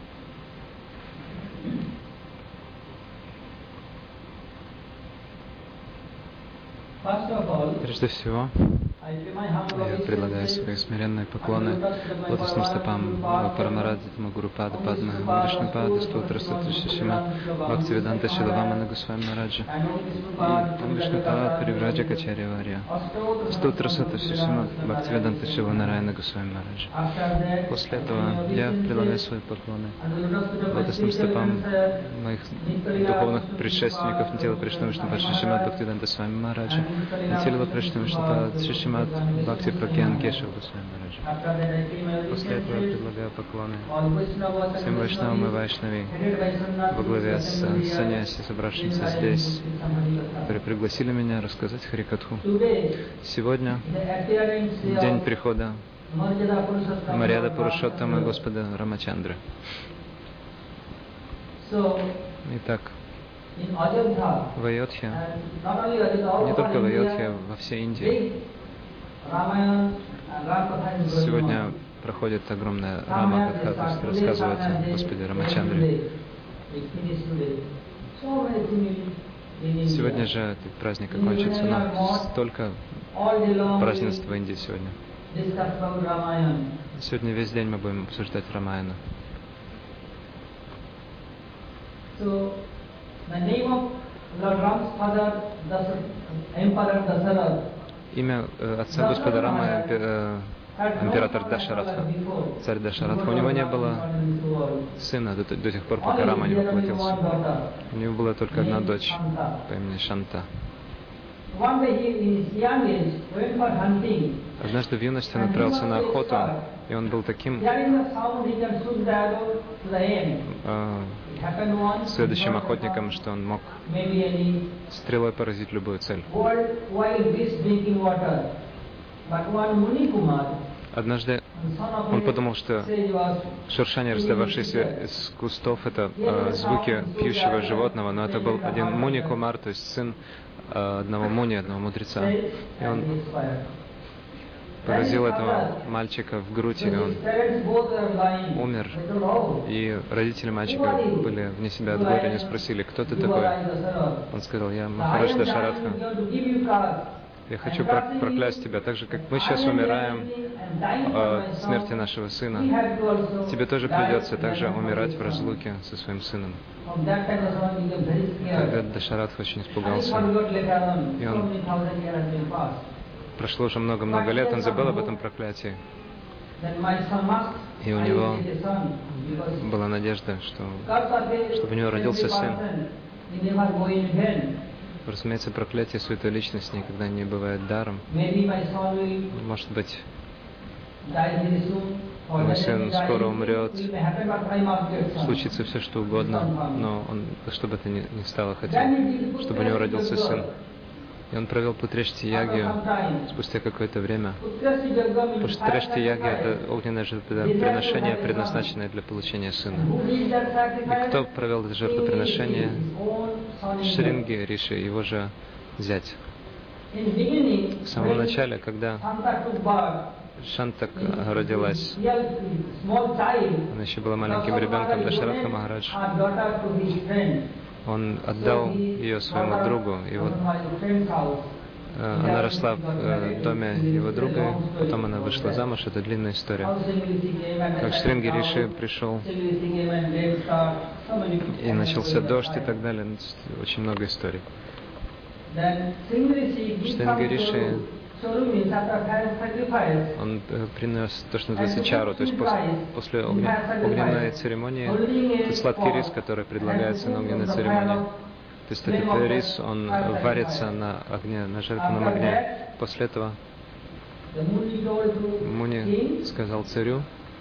First of all, прежде всего, я предлагаю свои смиренные поклоны лотосным стопам Парамарадзитаму Гурупада Падма Вишнупада Стутра Сатушишима Бхактивиданта Шиlavamana Госвами Мараджа и Вишнупада Паривраджа Качарья Варья Стутра Сатушишима Бхактивиданта Шиванараяна Госвами Мараджа. После этого я предлагаю свои поклоны лотосным стопам моих духовных предшественников Нитила Кришна Вишнупада Шишимат Бхактивиданта Свами Мараджа, Нитила Кришна Вишнупада Шишимат Бхакти Прагьян Кешав Госвами Мараджа. После этого я предлагаю поклоны всем вайшнавам и вайшнави во главе с саньяси, собравшимся здесь, которые пригласили меня рассказать Харикатху. Сегодня день прихода Марьяда Пурушоттама Господа Рамачандры. Итак, в Айодхе, не только в Айодхе, во всей Индии, сегодня проходит огромная Рама Катха, то есть рассказывает о Господе Рамачандре. Сегодня же этот праздник окончится, но столько празднеств в Индии сегодня. Сегодня весь день мы будем обсуждать Рамаяну. Имя э, отца Господа Рамы, э, император Дашаратха, царь Дашаратха. У него не было сына до, до тех пор, пока Рама не воплотился. У него была только одна дочь по имени Шанта. Однажды в юности он отправился на охоту, и он был таким э, следующим охотником, что он мог стрелой поразить любую цель. Однажды он подумал, что шуршание, раздававшееся из кустов, это э, звуки пьющего животного, но это был один Муни Кумар, то есть сын э, одного Муни, одного мудреца. И он поразил этого мальчика в грудь, и он умер. И родители мальчика были вне себя от горя, они спросили, кто ты такой? Он сказал, я Махарадж Дашаратха. Я хочу проклясть тебя, так же, как мы сейчас умираем, о смерти нашего сына, тебе тоже придется также умирать в разлуке со своим сыном. Тогда Дашаратха очень испугался. И он... Прошло уже много-много лет, он забыл об этом проклятии. И у него была надежда, что чтобы у него родился сын. Разумеется, проклятие Святой Личности никогда не бывает даром. Может быть, мой сын скоро умрет, случится все, что угодно, но он, чтобы это ни стало, хотел, чтобы у него родился сын. И он провел Путришти-ягью спустя какое-то время. Путришти-ягья — это огненное жертвоприношение, предназначенное для получения сына. И кто провел это жертвоприношение? Шринги Риши, его же зять. В самом начале, когда Шантак родилась, она еще была маленьким ребенком, Дашаратха Махарадж, он отдал ее своему другу, и вот э, она росла в э, доме его друга, потом она вышла замуж, это длинная история. Как Шринги Риши пришел, и начался дождь и так далее, очень много историй. Шринги Риши, он э, принес то, что называется чару, то есть после, после огня, огненной церемонии, это сладкий рис, который предлагается на огненной церемонии. То есть этот рис, он варится на огне, на жертвенном огне. После этого Муни сказал царю,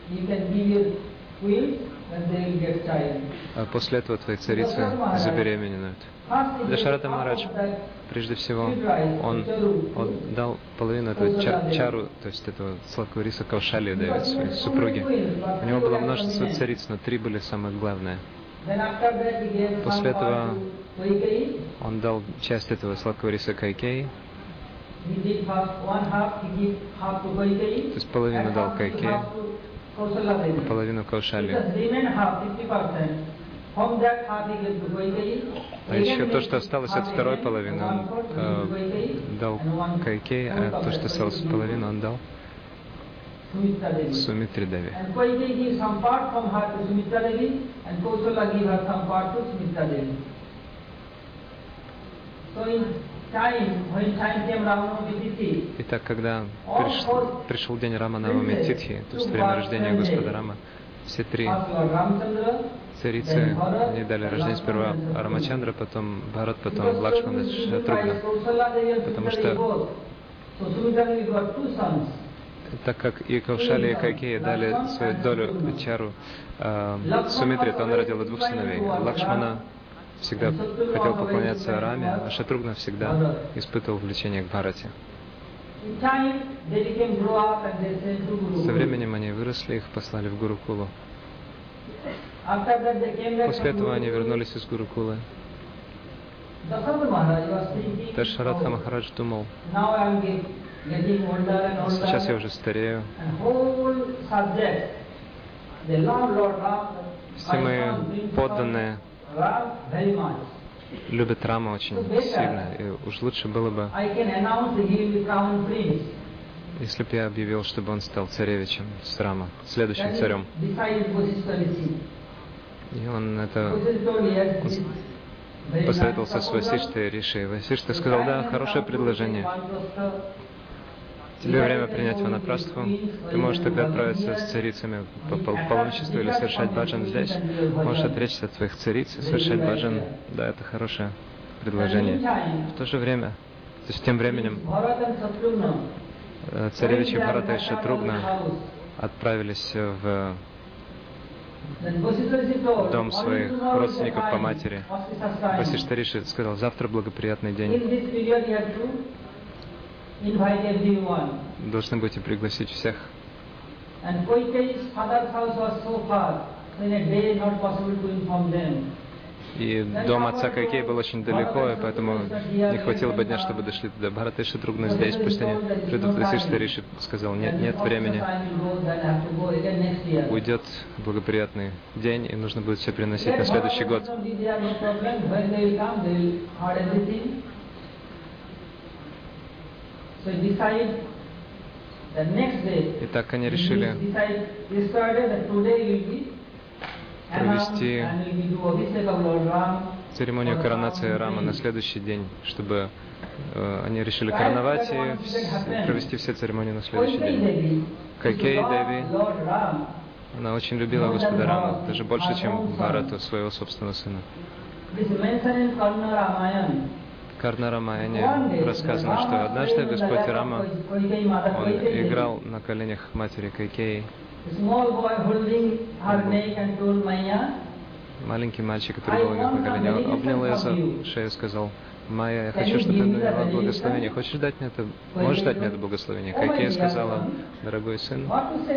а после этого твои царицы забеременеют. Дашаратха Махарадж, прежде всего, он, он дал половину этого ча чару, то есть этого сладкого риса Каушали дает своей супруге. У него было множество цариц, но три были самые главные. После этого он дал часть этого сладкого риса Кайкеи, то есть половину дал Кайкеи, половину Каушали. А еще то, что осталось от второй половины, он э, дал Кайкеи, а то, что осталось от половины, он дал Сумитре Деви. Итак, когда пришел, пришел день Раманавами Титхи, то есть время рождения Господа Рама, все три царицы, они дали рождение сперва Рамачандра, потом Бхарат, потом Лакшмана, Шатругна. Потому что, так как и Каушали, и Кайкеи дали свою долю чару э, Сумитре, то она родила двух сыновей. Лакшмана всегда хотел поклоняться Раме, а Шатругна всегда испытывал влечение к Бхарате. Со временем они выросли, их послали в Гурукулу. После этого они вернулись из Гурукулы. Дашаратха Махарадж думал, сейчас я уже старею. Все мои подданные любят Рама очень сильно, и уж лучше было бы, если бы я объявил, чтобы он стал царевичем с Рама, следующим царем. И он это он посоветовался с Васиштой Риши. Васишта сказал, да, хорошее предложение. Тебе время принять ванапрастху. Ты можешь тогда отправиться с царицами по паломничеству или совершать баджан здесь. Можешь отречься от своих цариц и совершать баджан. Да, это хорошее предложение. В то же время, то есть тем временем, царевичи Бхарата и Шатругна отправились в дом своих родственников по матери. Васишта Риши сказал, завтра благоприятный день. Должны будете пригласить всех. И дом отца Кайкеи был очень далеко, и поэтому не хватило бы дня, чтобы дошли туда. Бхарата и Шатругна здесь, пусть они придут. Васишта Риши сказал, нет, нет времени. Уйдет благоприятный день, и нужно будет все приносить на следующий год. И так они решили провести церемонию коронации Рама на следующий день, чтобы э, они решили короновать и вс- провести все церемонии на следующий день. Кайкей Деви, она очень любила Господа Рама, даже больше, чем Бхарату, своего собственного сына. В Карна Рамаяне рассказано, что однажды Господь Рама, он играл на коленях матери Кайкеи. Маленький мальчик, который был у них на коленях, обнял ее за шею и сказал: «Майя, я хочу, чтобы ты дала благословение. Хочешь дать мне это? Можешь дать мне это благословение?» Кайкея сказала: «Дорогой сын,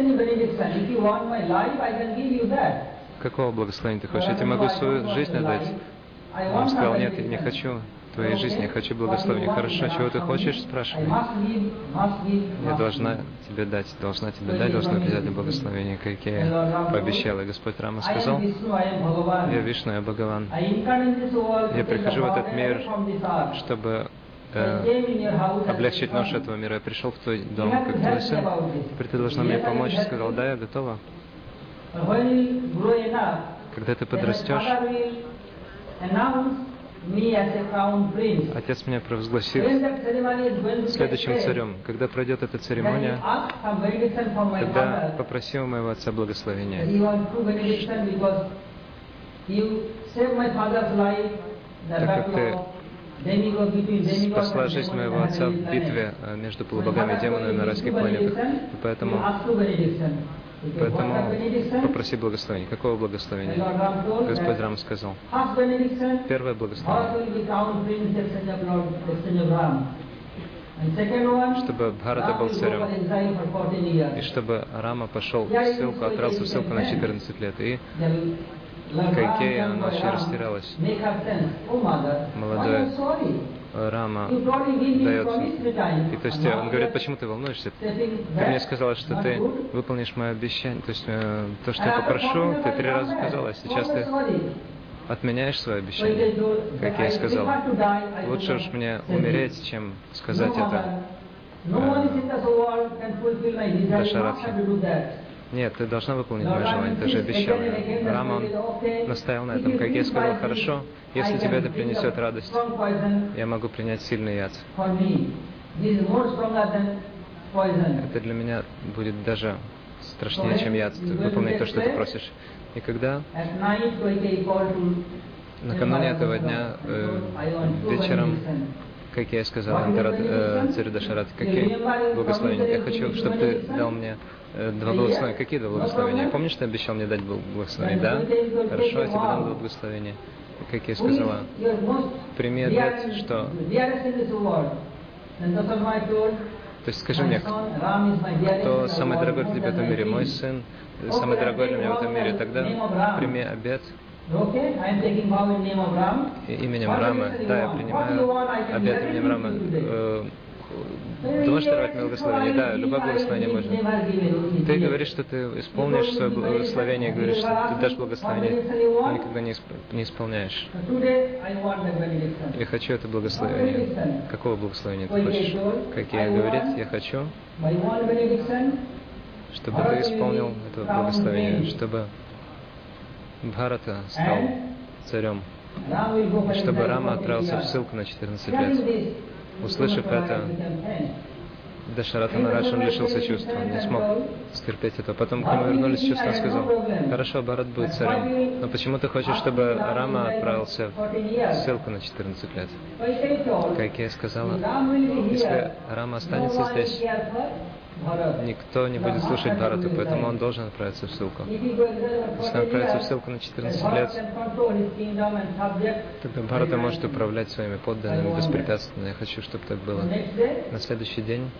какого благословения ты хочешь? Я тебе могу свою жизнь отдать». Он сказал: «Нет, я не хочу твоей жизни, я хочу благословения». «Хорошо, чего ты хочешь?» Спрашивай. «Я должна тебе дать, должна тебе дать, должна тебе дать благословение». Кайкея пообещала, и Господь Рама сказал: «Я Вишну, я Бхагаван. Я прихожу в этот мир, чтобы э, облегчить ношу этого мира. Я пришел в твой дом, как твой сын. Теперь ты должна мне помочь». Сказал: «Да, я готова». Когда ты подрастешь, Отец меня провозгласил следующим царем. Когда пройдет эта церемония, тогда попроси у моего отца благословения. Так как ты спасла жизнь моего отца в битве между полубогами и демонами на райских планетах, и поэтому Поэтому попроси благословения. Какого благословения? Господь Рам сказал: первое благословение, чтобы Бхарата был царем, и чтобы Рама пошел в ссылку, отправился в ссылку на четырнадцать лет. И Кайкея, она очень растерялась. Молодой Рама дает. И то есть он говорит: «Почему ты волнуешься? Ты мне сказала, что ты выполнишь мое обещание. То есть э, то, что я попрошу, ты три раза сказала, а сейчас ты отменяешь свое обещание». Как я и сказал, лучше уж мне умереть, чем сказать это э, Дашаратхе. Нет, ты должна выполнить мое желание, ты же обещала. Рама, он настоял на этом. Как я сказал: «Хорошо, если тебе это принесет радость, я могу принять сильный яд. Это для меня будет даже страшнее, чем яд, выполнить то, что ты просишь». И когда накануне этого дня, э, вечером, как я сказал э, царю Дашаратхе: «Какие благословения? Я хочу, чтобы ты дал мне э, два благословения». «Какие два благословения? Помнишь, ты обещал мне дать благословение?» «Да? Хорошо, я тебе дам два благословения». Как я сказала: «Прими ответ, что...» То есть скажи мне, кто самый дорогой для тебя в этом мире? Мой сын, самый дорогой для меня в этом мире. Тогда прими обет именем Рамы. Да, я принимаю обет именем Рамы. Э, ты можешь даровать мне благословение? Да, любое благословение можно. Ты говоришь, что ты исполнишь свое благословение, говоришь, что ты дашь благословение, но никогда не, исп... не исполняешь. Я хочу это благословение. Какого благословения ты хочешь? Как я говорит, я хочу, чтобы ты исполнил это благословение, чтобы Бхарата стал царем, и чтобы Рама отправился в ссылку на четырнадцать лет. Услышав это, Дашарата Марадж, он лишился чувств, он не смог стерпеть это. Потом к нему вернулись чувства, он сказал: «Хорошо, Бхарат будет царем, но почему ты хочешь, чтобы Рама отправился в ссылку на четырнадцать лет?» Кайкея сказала: «Если Рама останется здесь, никто не будет слушать Бхарату, поэтому он должен отправиться в ссылку. Если он отправится в ссылку на четырнадцать лет, тогда Бхарата может управлять своими подданными беспрепятственно. Я хочу, чтобы так было». На следующий день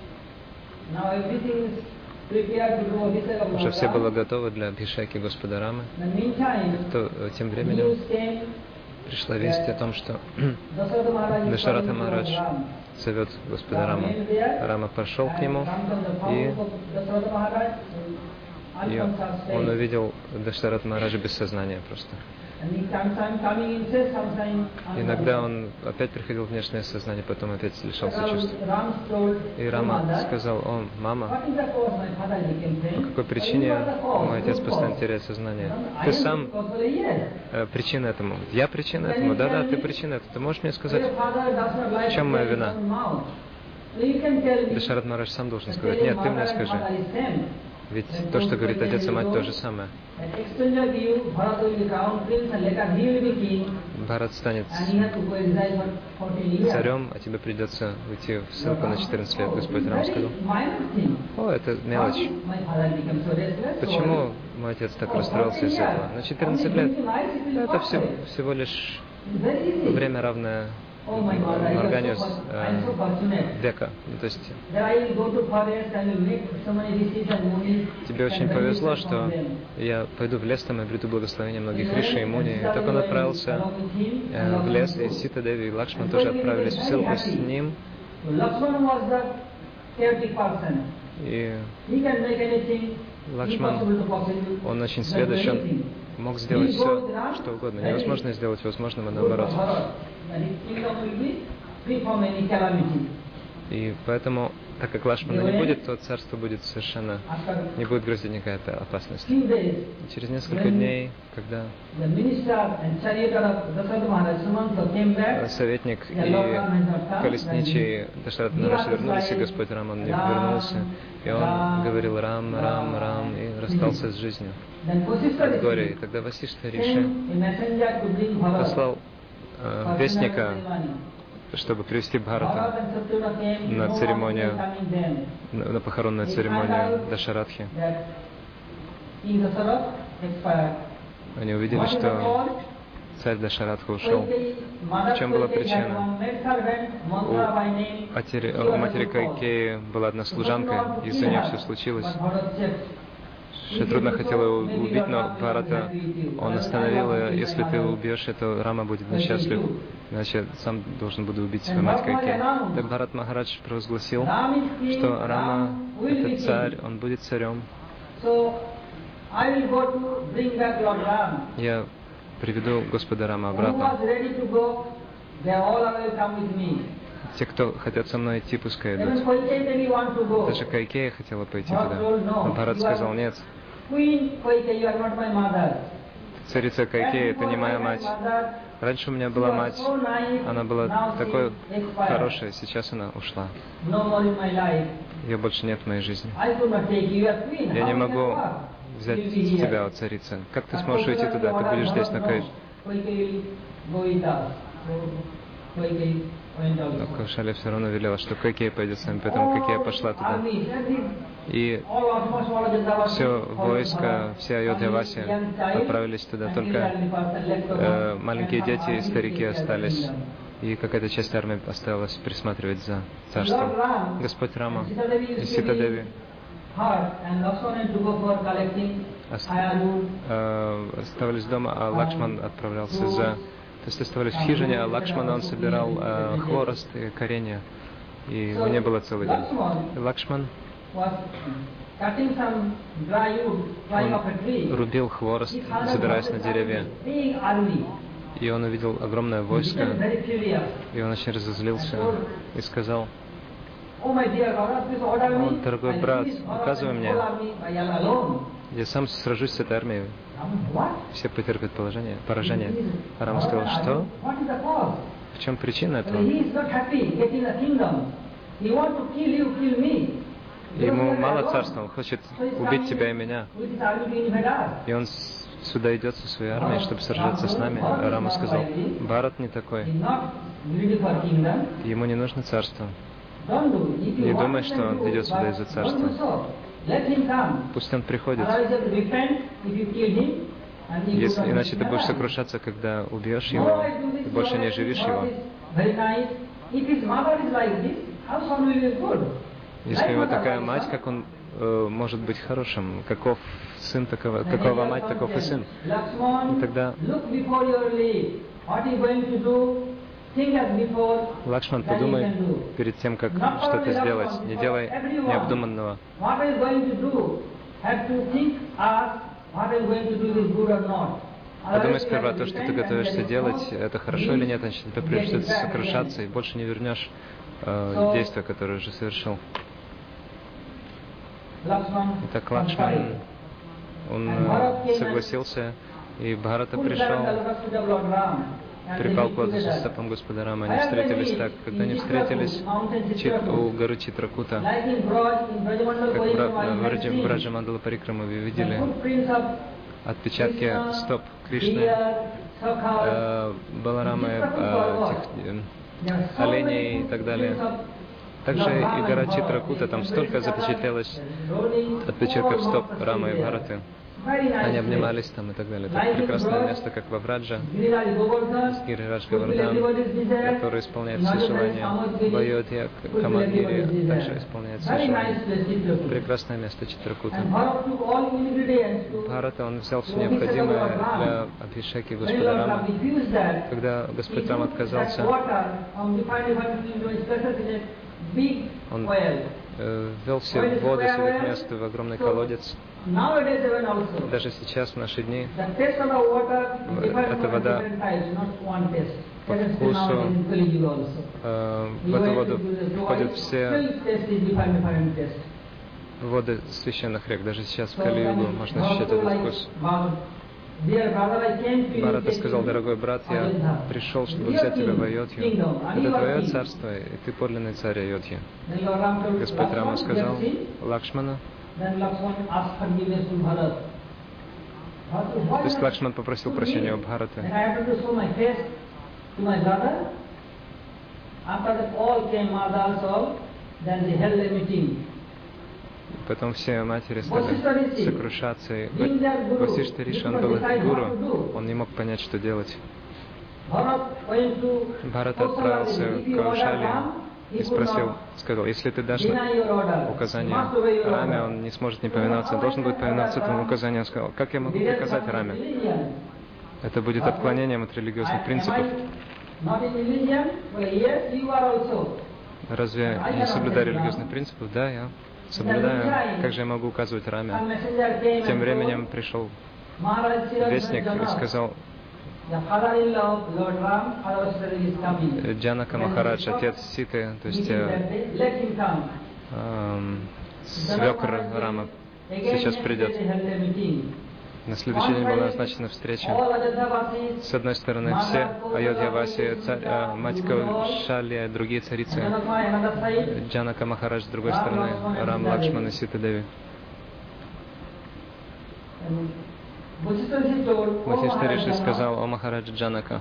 уже все было готово для Абхишеки Господа Рамы. То, тем временем пришла весть о том, что Дашарата Марадж зовет Господа Раму. Рама пошел к нему, и, и он увидел Дашарата Мараджа без сознания просто. Иногда он опять приходил в внешнее сознание, потом опять лишался чувств. И Рама сказал: о, мама, по какой причине мой отец постоянно теряет сознание? Ты сам э, причина этому. Я причина этому? Да-да, ты причина этому. Ты можешь мне сказать, в чем моя вина? Дашарат Махарадж сам должен сказать: нет, ты мне скажи. Ведь то, что говорит отец и мать, то же самое. Бхарат станет царем, а тебе придется уйти в ссылку на четырнадцать лет. Господь Рам сказал: о, это мелочь. Почему мой отец так расстроился из-за этого? На четырнадцать лет это все, всего лишь время, равное морганию э, века. То есть тебе очень повезло, что я пойду в лес, там и обрету благословение многих риши и муни. И так он отправился э, в лес, и Сита Деви и Лакшман тоже отправились в ссылку с ним. И Лакшман, он очень сведущ, он мог сделать все, что угодно. Невозможно сделать возможным, а наоборот. И поэтому, так как Лакшмана не будет, то царство будет совершенно, не будет грозить никакая опасность. И через несколько дней, когда советник и колесничий Дашарат Махарадж вернулись, и Господь Раман не вернулся, и он говорил «Рам, Рам, Рам», и расстался с жизнью от горя. И тогда Васиштха Риши послал э, вестника, чтобы привести Бхарата на церемонию, на, на похоронную церемонию Дашаратхи. Они увидели, что царь Дашаратха ушел. В чем была причина? У, отери, у матери Кайкеи была одна служанка, и из-за нее все случилось. Шатрудна хотела его убить, но Бхарата он остановил ее: если ты убьешь, то Рама будет несчастлив, иначе сам должен буду убить свою мать Кайкеи. Так Бхарат Махарадж провозгласил, что Рама — это царь, он будет царем. Я приведу Господа Рама обратно. Те, кто хотят со мной идти, пускай идут. Даже Кайкея хотела пойти туда. Но Бхарат сказал: нет. Царица Кайкея — это не моя мать. Раньше у меня была мать, она была такой хорошей, сейчас она ушла. Ее больше нет в моей жизни. Я не могу взять тебя, о царица. Как ты сможешь уйти туда? Ты будешь здесь на Кайкеи. Но Каушалия все равно велела, что Кайкея пойдет с нами, поэтому Кайкея пошла туда. И все войско, все Айодхьяваси отправились туда, только э, маленькие дети и старики остались. И какая-то часть армии осталась присматривать за царством. Господь Рама и Сита Деви оставались дома, а Лакшман отправлялся за... То есть оставались в хижине, а Лакшмана он собирал э, хворост и коренья, и его не было целый день. И Лакшман он рубил хворост, забираясь на деревья. И он увидел огромное войско, и он очень разозлился и сказал: «О, дорогой брат, указывай мне, я сам сражусь с этой армией, все потерпят положение, поражение». Рама сказал: что? В чем причина этого? Ему мало царства, он хочет убить тебя и меня. И он сюда идет со своей армией, чтобы сражаться с нами. Рама сказал: Бхарат не такой. Ему не нужно царство. Не думай, что он идет сюда из-за царства. Пусть он приходит. Если, иначе ты будешь сокрушаться, когда убьешь его, и больше не оживишь его. Если у него такая мать, как он э, может быть хорошим? Каков сын, такого, какова мать, таков и сын. И тогда Лакшман, подумай перед тем, как что-то сделать. Не делай необдуманного. Подумай сперва, то, что ты готовишься делать, это хорошо или нет, значит, тебе придется сокрушаться и больше не вернешь э, действия, которое уже совершил. Итак, Лакшман, он э, согласился, и Бхарата пришел, припал к лотосу стопам Господа Рама. Они встретились так. Когда они встретились чит, у горы Читракута, как в Браджамандала Парикрама вы видели отпечатки стоп Кришны, э, Баларамы, э, тех, э, оленей и так далее. Также и гора Читракута, там столько запечатлелось отпечатков стоп Рамы и Бхараты. Они обнимались там и так далее. Это прекрасное место, как во Враджа, Гирирадж Говардан, который исполняет все желания. Байодья, Камагири также исполняет все желания. Прекрасное место Читракута. Бхарата, он взял все необходимое для абхишеки Господа Рама. Когда Господь Рам отказался, он э, ввел все воды с этих мест в огромный колодец. Даже сейчас, в наши дни, эта вода по вкусу, э, в эту воду входят все воды священных рек. Даже сейчас, в Кали-югу, можно ощущать этот вкус. Бхарата сказал: дорогой брат, я пришел, чтобы взять тебя в Айодхью. Это твое царство, и ты подлинный царь Айодхи. Господь Рама сказал Лакшмана. То есть Лакшман попросил прощения у Бхараты. Потом все матери стали сокрушаться. И Васиштха Риши, он был их гуру, он не мог понять, что делать. Бхарата отправился к Каушале и спросил, сказал: если ты дашь указание Раме, он не сможет не повиноваться, он должен будет повиноваться этому указанию. Он сказал: как я могу приказать Раме? Это будет отклонением от религиозных принципов. Разве я не соблюдаю религиозных принципов? Да, я соблюдаю. Как же я могу указывать Раме? Тем временем пришел вестник и сказал: Джанака Махарадж, отец Ситы, то есть э, э, свекр Рама, сейчас придет. На следующий день была назначена встреча. С одной стороны, все Айодхья-васи, царь, э, мать Каушалия, другие царицы, Джанака Махарадж, с другой стороны, Рам, Лакшман и Сита Деви. Васиштха Риши сказал: о Махараджа Джанака,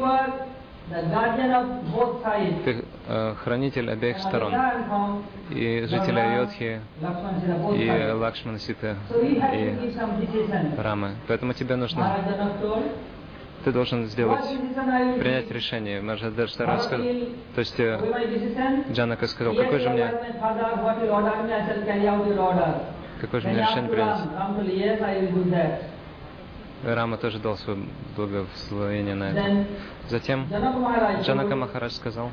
ты э, хранитель обеих сторон, и жители Айодхи, и Лакшмана, Сита, и Рамы. Поэтому тебе нужно, ты должен сделать, принять решение. Махарадж сказал, то есть э, Джанака сказал: какой же мне, какое же мне решение принять? Рама тоже дал свое благословение на это. Затем Джанака Махарадж сказал: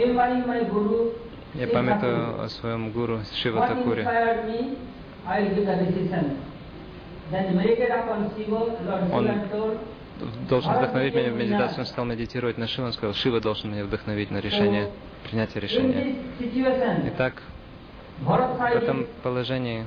я памятую о своем гуру Шива Такуре. Он должен вдохновить меня в медитацию. Он стал медитировать на Шиву. Он сказал: Шива должен меня вдохновить на решение, принятие решения. Итак, в этом положении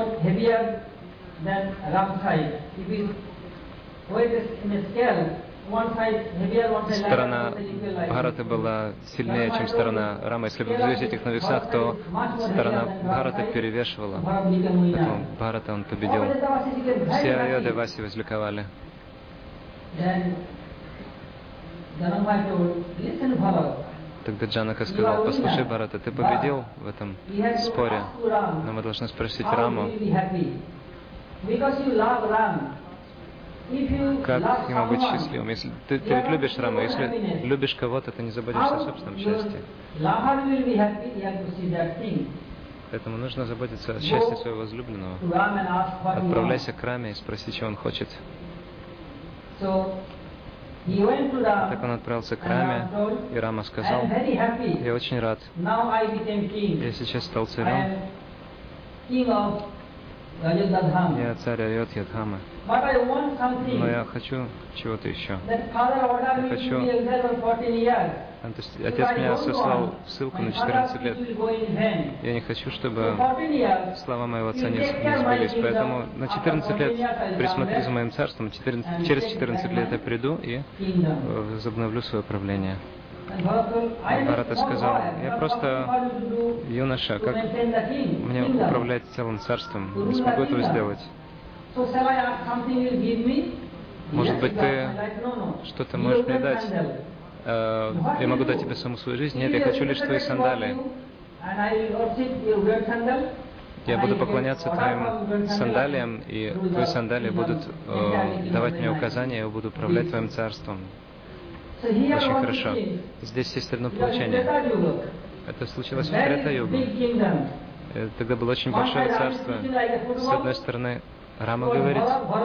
сторона Бхараты была сильнее, чем сторона Рамы. Если бы взвесить их на весах, то сторона Бхараты перевешивала. Поэтому Бхарата он победил. Все Айодхья-васи возликовали. Тогда Джанака сказал: послушай, Бхарата, ты победил в этом споре, но мы должны спросить Раму, как ему быть счастливым? Если ты, ты ведь любишь Раму, если любишь кого-то, ты не заботишься о собственном счастье. Поэтому нужно заботиться о счастье своего возлюбленного. Отправляйся к Раме и спроси, чего он хочет. Так он отправился к Раме, и Рама сказал: я очень рад. Я сейчас стал царем Я царь Айодхья-дхамы. Но я хочу чего-то еще. Я хочу... То есть отец меня сослал в ссылку на четырнадцать лет. Я не хочу, чтобы слова моего отца не, не сбылись. Поэтому на четырнадцать лет присмотрю за моим царством. четырнадцать, через четырнадцать лет я приду и возобновлю свое правление. Бхарата сказал: я просто юноша, как мне управлять целым царством? Не смогу этого сделать. Может быть, ты что-то можешь мне дать? Я могу дать тебе саму свою жизнь? Нет, я хочу лишь твои сандалии. Я буду поклоняться твоим сандалиям, и твои сандалии будут э, давать мне указания, я буду управлять твоим царством. Очень хорошо. Здесь есть одно получение. Это случилось в Трета-югу. Тогда было очень большое царство. С одной стороны, Рама говорит,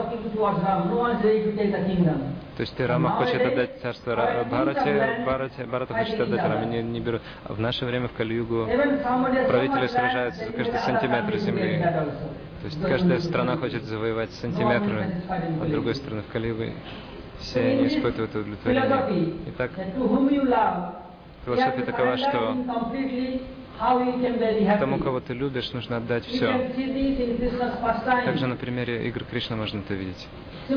то есть ты, Рама, хочет отдать царство Бхарате, Бхарате, Бхарата хочет отдать Раме, не, не беру. А в наше время, в Кали-югу, правители сражаются за каждый сантиметр земли. То есть каждая страна хочет завоевать сантиметры, а с другой стороны, в Кали-югу все они испытывают удовлетворение. Итак, философия такова, что тому, кого ты любишь, нужно отдать все. Также на примере игр Кришны можно это видеть.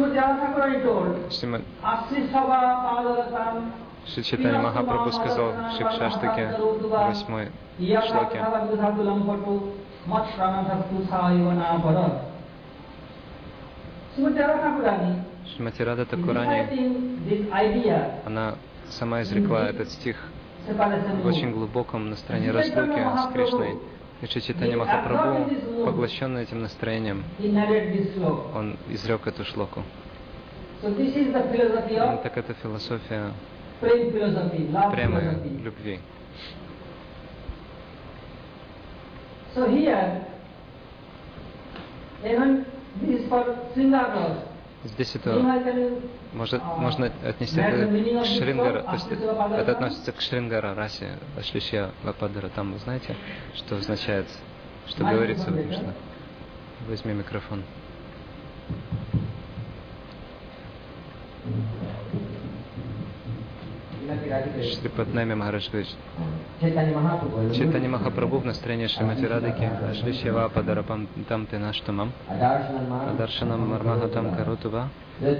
Шри Чайтанья Махапрабху сказал в Шикшаштаке, восьмой шлоке: Шримати Рада Такурани, она сама изрекла этот стих в очень глубоком настроении разлуки с Кришной. И Шри Чайтанья Махапрабху, поглощенный этим настроением, он изрек эту шлоку. Так это философия прямой любви. Здесь это может, можно отнести это к Шрингара, то есть это относится к Шрингара расе, Ашлишья Вападара. Там вы знаете, что означает, что говорится в этом, что... Возьми микрофон. Шрипатнами Махарадж говорит: Чайтанья Махапрабху в настроении Шримати Радыки, Ашлишья Вападара там ты наштамам, Адаршанам Мармахатам Карутува.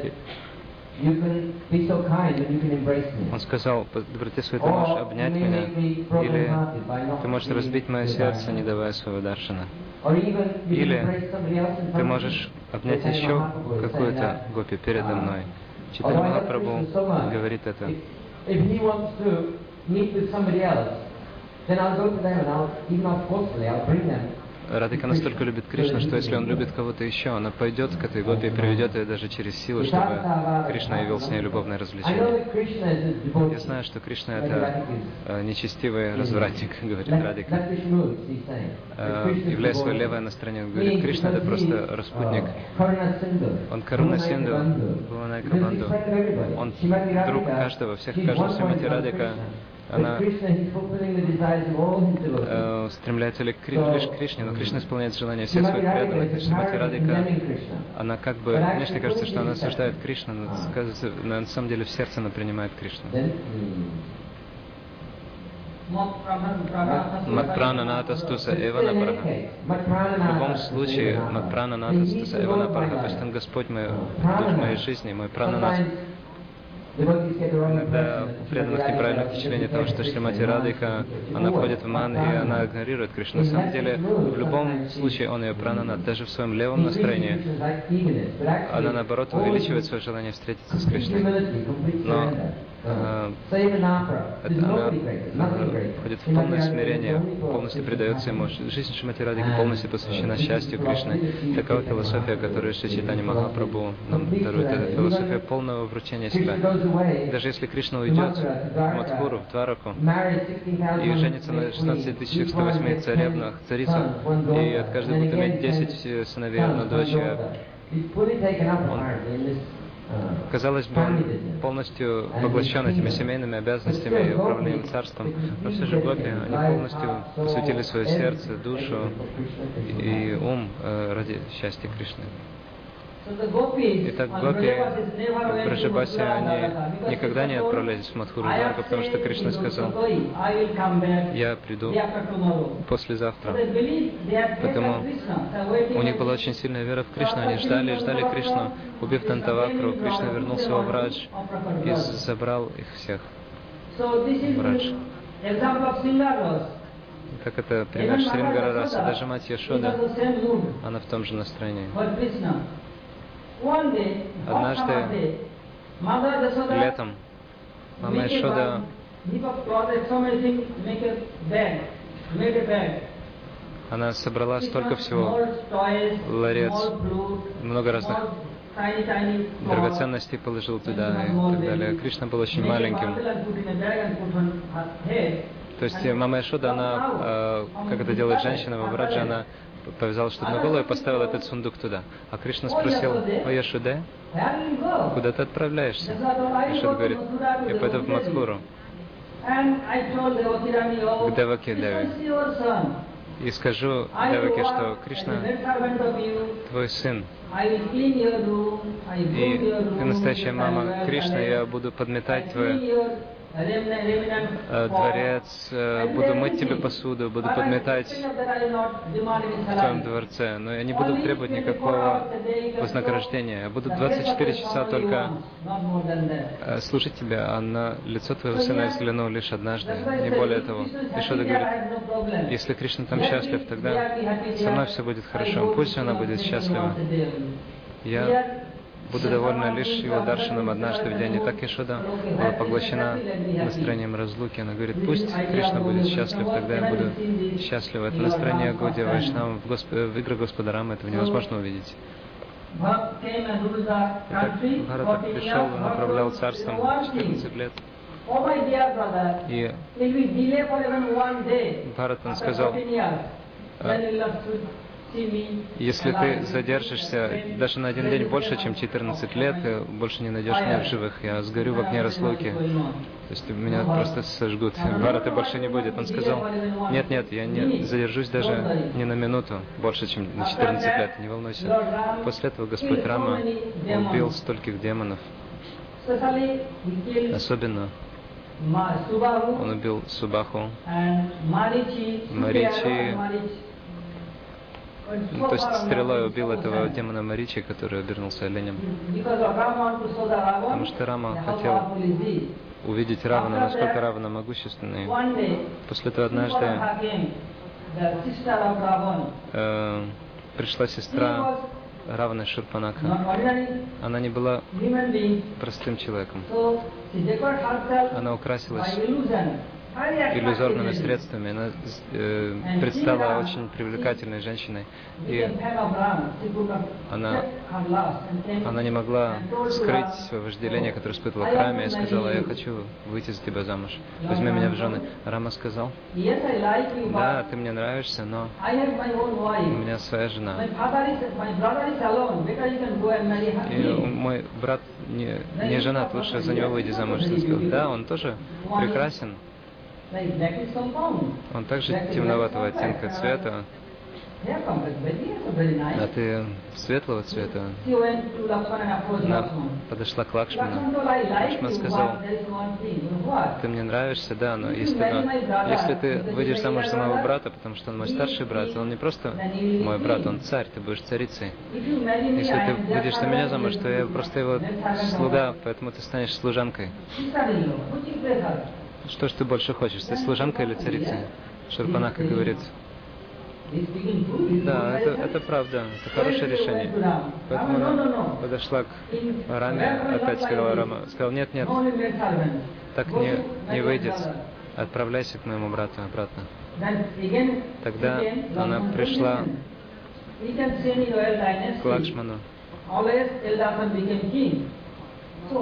Он сказал: по доброте своей ты можешь обнять меня, или ты можешь разбить мое сердце, не давая своего даршана. Или ты можешь обнять еще какую-то гопи передо мной. Чайтанья Махапрабху говорит это. If he wants to meet with somebody else, then I'll go to them and I'll, even not forcefully, I'll bring them. Радика настолько любит Кришну, что если он любит кого-то еще, она пойдет к этой гопи и приведет ее даже через силу, чтобы Кришна явил с ней любовное развлечение. Я знаю, что Кришна — это э, нечестивый развратник, говорит Радика. Э, являя свое левое на стороне, он говорит: Кришна — это просто распутник. Он Каруна Синду, Бхуванайка Бандhu. Он друг каждого, всех, каждого. Шримати Радика, она э, стремляется лишь к Кришне, но Кришна исполняет желания всех своих преданных. И Шримати Радика, она как бы, внешне кажется, что она осуждает Кришну, но кажется, на самом деле в сердце она принимает Кришну. Матпрананатастуса эванапараха. В любом случае, матпрананатастуса эванапараха, то есть он Господь мой, дух моей жизни, мой прананат. Иногда у преданных неправильное впечатление того, что Шримати Радика, она входит в ман и она игнорирует Кришну. На самом деле, в любом случае он ее прананат, даже в своем левом настроении. Она, наоборот, увеличивает свое желание встретиться с Кришной. Но э, это, она э, входит в полное смирение, полностью предается ему. Жизнь Шримати Радики полностью посвящена счастью Кришны. Такова философия, которую Шри Чайтанья Махапрабху нам дарует. Это философия полного вручения себя. Даже если Кришна уйдет в Мадхуру, в Двараку, и женится на шестнадцати тысячах сто восьми царевнах, царицах, и от каждой будет иметь десять сыновей, одну дочь, он Казалось бы, он полностью поглощен этими семейными обязанностями и управлением царством, но все же гопи, они полностью посвятили свое сердце, душу и ум ради счастья Кришны. Итак, гопи в Браджабасе, они никогда не отправлялись в Мадхуру, потому что Кришна сказал: «Я приду послезавтра». Поэтому у них была очень сильная вера в Кришну, они ждали и ждали Кришну. Убив Дантавакру, Кришна вернулся во Брадж и забрал их всех в Брадж. Как это пример Шрингара Раса, даже мать Яшода, она в том же настроении. Однажды, летом, мама Яшода она собрала столько всего, ларец, много разных драгоценностей положил туда и так далее. Кришна был очень маленьким. То есть мама Яшода, она, э, как это делает женщина в Брадже, она повязала что-то на голову и поставила этот сундук туда. А Кришна спросил: «О, Яшоде, куда ты отправляешься?» Яшода говорит: «Я пойду в Мадхуру, к Деваки Деви, и скажу Деваке, что Кришна твой сын, и ты настоящая мама Кришны, я буду подметать твой дворец, буду мыть тебе посуду, буду подметать в твоем дворце, но я не буду требовать никакого вознаграждения. Я буду двадцать четыре часа только служить тебя, а на лицо твоего сына я взгляну лишь однажды, не более того». Яшода говорит: «Если Кришна там счастлив, тогда со мной все будет хорошо. Пусть она будет счастлива. Я буду довольна лишь его даршаном однажды в день». И так Яшода была поглощена настроением разлуки. Она говорит: «Пусть Кришна будет счастлив, тогда я буду счастлива». Это настроение Гаудия Вайшнава в, госп... в играх Господа Рамы, этого невозможно увидеть. Итак, Бхарата пришел и направлял царством четырнадцать лет. И Бхаратан сказал: «Если ты задержишься даже на один день больше, чем четырнадцать лет, ты больше не найдешь меня в живых. Я сгорю в огне разлуки. То есть меня просто сожгут. Бхараты больше не будет». Он сказал: «Нет, нет, я не задержусь даже ни на минуту больше, чем на четырнадцать лет. Не волнуйся». После этого Господь Рама убил стольких демонов. Особенно он убил Субаху, Маричи. То есть стрелой убил этого демона Маричи, который обернулся оленем. Потому что Рама хотел увидеть Равана, насколько Равана могущественный. После этого однажды э, пришла сестра Раваны, Шурпанаха. Она не была простым человеком. Она украсилась иллюзорными средствами. Она э, предстала очень привлекательной женщиной. И она, она не могла скрыть свое вожделение, которое испытывала к Раме, и сказала: «Я хочу выйти за тебя замуж. Возьми меня в жены». Рама сказал: «Да, ты мне нравишься, но у меня своя жена. И мой брат не, не женат, лучше за него выйди замуж». Он сказал: «Да, он тоже прекрасен. Он также темноватого оттенка цвета, а ты светлого цвета». Она подошла к Лакшману. Лакшман сказал: «Ты мне нравишься, да, но если, но если ты выйдешь замуж за моего брата, потому что он мой старший брат, он не просто мой брат, он царь, ты будешь царицей. Если ты выйдешь за меня замуж, то я просто его слуга, поэтому ты станешь служанкой. Что ж ты больше хочешь, ты служанка или царица?» Шурпанаха говорит: «Да, это, это правда, это хорошее решение». Поэтому она подошла к Раме, опять сказала Рама, сказала: «Нет, нет, так не, не выйдет, отправляйся к моему брату обратно». Тогда она пришла к Лакшману.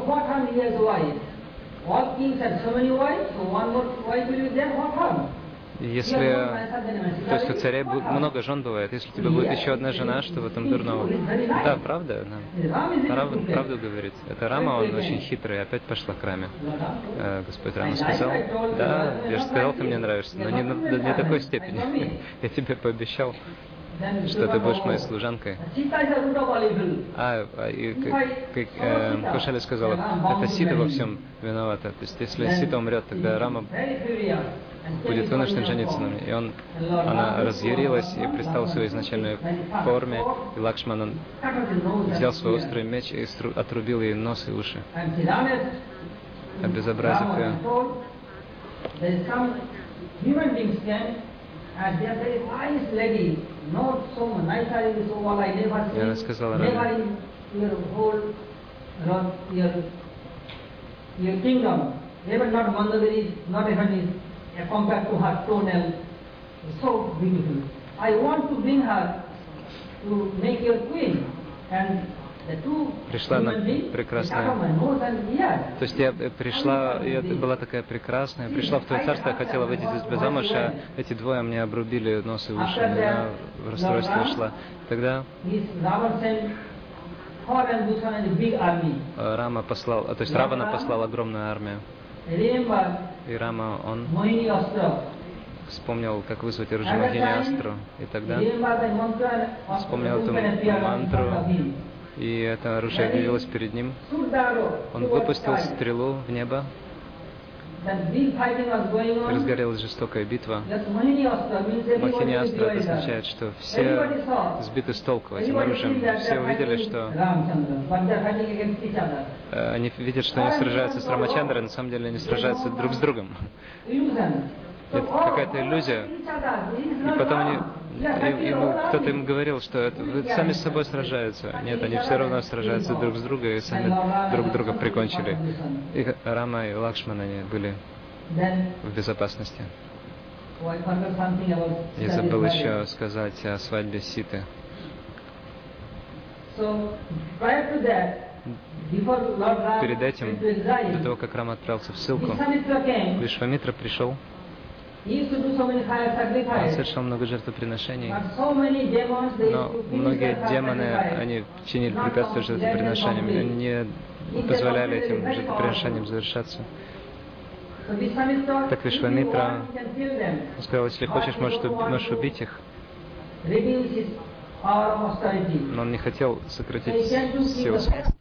All kings had so many wives, so one more wife will be there, what harm? Если, то есть у царей много жен бывает, если у тебя будет еще одна жена, что в этом дурного? Да, правда, да. Правду, правду говорит. Это Рама, он очень хитрый, опять пошла к Раме. Э, Господь Рама сказал, да, я же сказал, ты мне нравишься, но не, не такой степени. Я тебе пообещал, что ты будешь моей служанкой. А, а и, как э, Кошали сказала, это Сита во всем виновата. То есть, если Сита умрет, тогда Рама будет вынужден жениться на мне. И он, она разъярилась и пристала в своей изначальной форме. И Лакшман, он взял свой острый меч и отрубил ей нос и уши, обезобразив ее. И она сказала Раме, compared to her tonal, so beautiful. I want to bring her to make your queen, and the two пришла она прекрасная. То есть я пришла, я была такая прекрасная, пришла в твое царство, я хотела выйти из тебя замуж, а эти двое мне обрубили нос и уши, она в расстройство ушла. Тогда Рама послал, то есть Равана послал огромную армию. И Рама, он вспомнил, как вызвать оружие Мохини-астру. И тогда вспомнил эту мантру, и это оружие явилось перед ним. Он выпустил стрелу в небо. Разгорелась жестокая битва. Мохини-астра, это означает, что все сбиты с толку этим оружием. Все увидели, что они видят, что они сражаются с Рамачандрой, на самом деле они сражаются друг с другом. Это какая-то иллюзия. И потом они, и, ему, кто-то им говорил, что это, вы сами с собой сражаются. Нет, они все равно сражаются друг с другом и сами друг друга прикончили. И Рама и Лакшман, они были в безопасности. Я забыл еще сказать о свадьбе Ситы. Перед этим, до того, как Рама отправился в ссылку, Вишвамитра пришел. Он совершил много жертвоприношений, но многие демоны, они чинили препятствия жертвоприношениям, они не позволяли этим жертвоприношениям завершаться. Так Вишвамитра сказал, если хочешь, можешь, можешь убить их. Но он не хотел сократить силу.